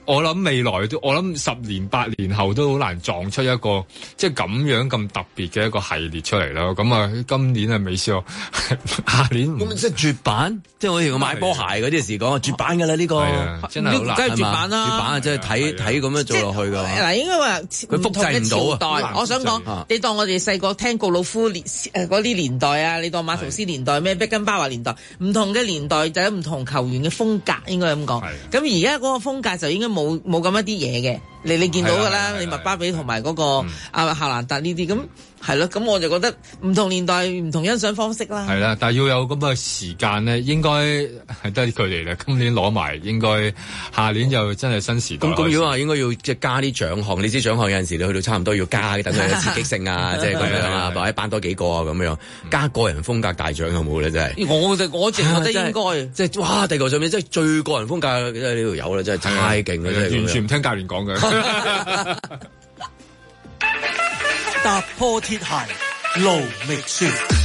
我諗未來都，我諗十年八年後都好難撞出一個即係咁樣咁特別嘅一個系列出嚟咯。咁啊，今年係未試過，下年咁即係絕版，即係好似我買波鞋嗰啲時講絕版㗎啦呢個， 真係好難， 梗係絕版啦， 絕版啊，即係睇睇咁樣做落去㗎。 嗱，應該話佢複製唔到啊！ 我想講，你當我哋細個聽告魯夫年誒嗰啲年代啊，你當馬圖斯年代咩碧根包華年代，唔同嘅年代就有唔同球員嘅風格，應該咁講。咁而家嗰個風格就應該冇冇咁一啲嘢嘅，你你見到㗎啦，你麥巴比同埋嗰個阿夏蘭達呢啲咁。係咯，咁我就覺得唔同年代唔同欣賞方式啦。 係啦，但係要有咁嘅時間咧，應該係得佢哋啦。今年攞埋，應該下年就真係新時代。 咁咁如果話應該要即係加啲獎項，你知獎項有陣時你去到差唔多要加，等佢有刺激性啊，即係咁樣啊，或者頒多幾個啊咁樣，加個人風格大獎有冇咧？真係我就我淨覺得應該， 即係哇！地球上面即係最個人風格，即係呢度有啦，真係太勁啦， 完全唔聽教練講嘅。 踏破鐵鞋路未雪。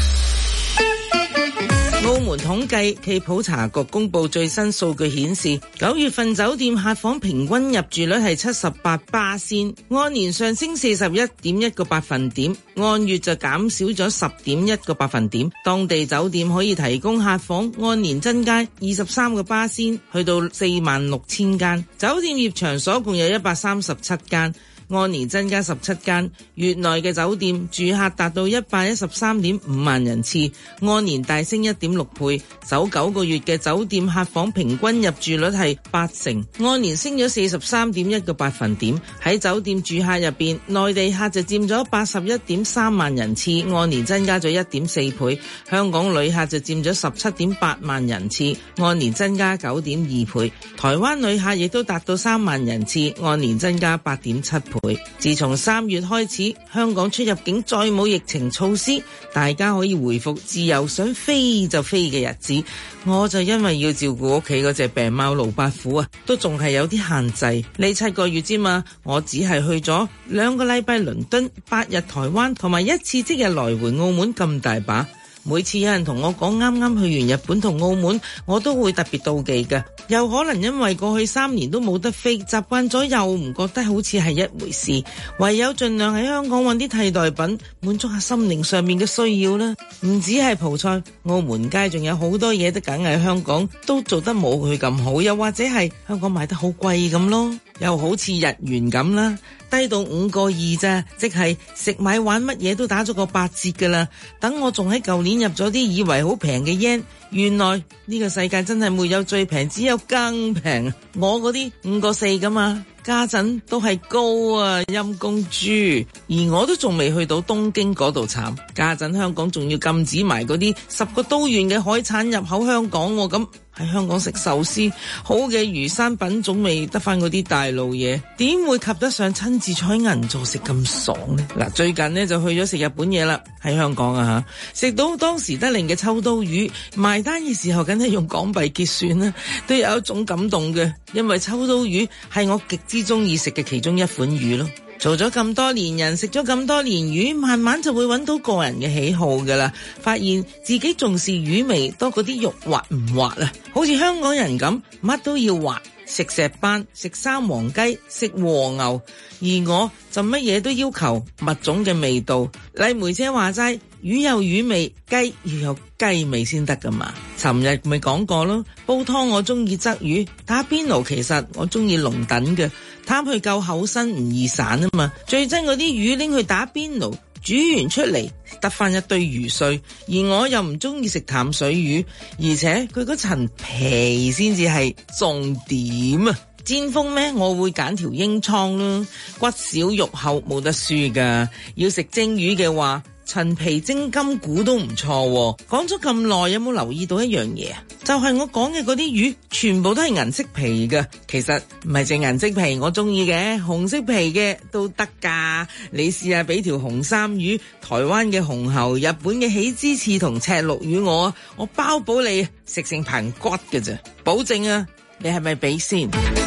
澳門統計暨普查局公布最新數據顯示，九月份酒店客房平均入住率係七十八巴仙，按年上升四十一點一個百分點，按月就減少咗十點一個百分點。當地酒店可以提供客房按年增加二十三個巴仙，去到四萬六千間。酒店業場所共有一百三十七間。按年增加十七間，月內嘅酒店住客達到一百一十三點五萬人次，按年大升一點六倍。首九個月嘅酒店客房平均入住率係八成，按年升咗四十三點一個百分點。喺酒店住客入邊，內地客就佔咗八十一點三萬人次，按年增加咗一點四倍。香港旅客就佔咗十七點八萬人次，按年增加九點二倍。台灣旅客亦都達到三萬人次，按年增加八點七倍。自從三月開始，香港出入境再冇疫情措施，大家可以回復自由想飛就飛嘅日子。我就因為要照顧屋企嗰隻病貓盧伯虎啊，都仲係有啲限制。呢七個月之嘛，我只係去咗兩個禮拜倫敦、八日台灣同埋一次即日來回澳門咁大把。每次有人同我講啱啱去完日本同澳門，我都會特別妒忌嘅。又可能因為過去三年都冇得飛，習慣咗又唔覺得好似係一回事，唯有盡量喺香港揾啲替代品，滿足下心靈上面嘅需要啦。唔止係葡菜，澳門街仲有好多嘢都梗係香港都做得冇佢咁好，又或者係香港賣得好貴咁咯。又好似日元咁啦，低到五個二咋，即係食買玩乜嘢都打咗個八折噶啦。等我仲喺舊年入咗啲以為好平嘅 yen，原來呢個世界真係沒有最平，只有更平。我嗰啲五個四噶嘛，家陣都係高啊，陰公豬。而我都仲未去到東京嗰度慘，家陣香港仲要禁止埋嗰啲十個都縣嘅海產入口香港喎，咁喺香港食壽司，好嘅魚生品種未得翻嗰啲大路嘢，點會及得上親自坐喺銀座食咁爽呢？嗱，最近呢就去咗食日本嘢啦，喺香港啊嚇，食到當時得令嘅秋刀魚，埋單嘅時候梗係用港幣結算啦，都有一種感動嘅，因為秋刀魚係我極之中意食嘅其中一款魚咯。做咗咁多年人，食咗咁多年魚，慢慢就會揾到個人嘅喜好噶啦，發現自己重視魚味多過啲肉滑唔滑啊！好似香港人咁，乜都要滑，食石斑，食三黃雞，食和牛，而我就乜嘢都要求物種嘅味道。麗梅姐話齋，魚有魚味，雞要有雞味先得噶嘛。尋日咪講過咯，煲湯我中意鯽魚，打邊爐其實我中意龍躉嘅，貪佢夠厚身唔易散啊嘛。最憎嗰啲魚拎去打邊爐，煮完出嚟得翻一堆魚碎，而我又唔中意食淡水魚，而且佢嗰層皮先至係重點啊！煎封咩？我會揀條英倉啦，骨少肉厚冇得輸噶。要食蒸魚嘅話，陳皮蒸金股都唔錯喎。講咗咁耐，有冇留意到一樣嘢啊？就係、是、我講嘅嗰啲魚，全部都係銀色皮嘅。其實唔係淨銀色皮我中意嘅，紅色皮嘅都得噶。你試下俾條紅衫魚、台灣嘅紅喉、日本嘅喜之翅同赤鱸魚我，我包保你食成棚骨嘅啫，保證啊！你係咪俾先？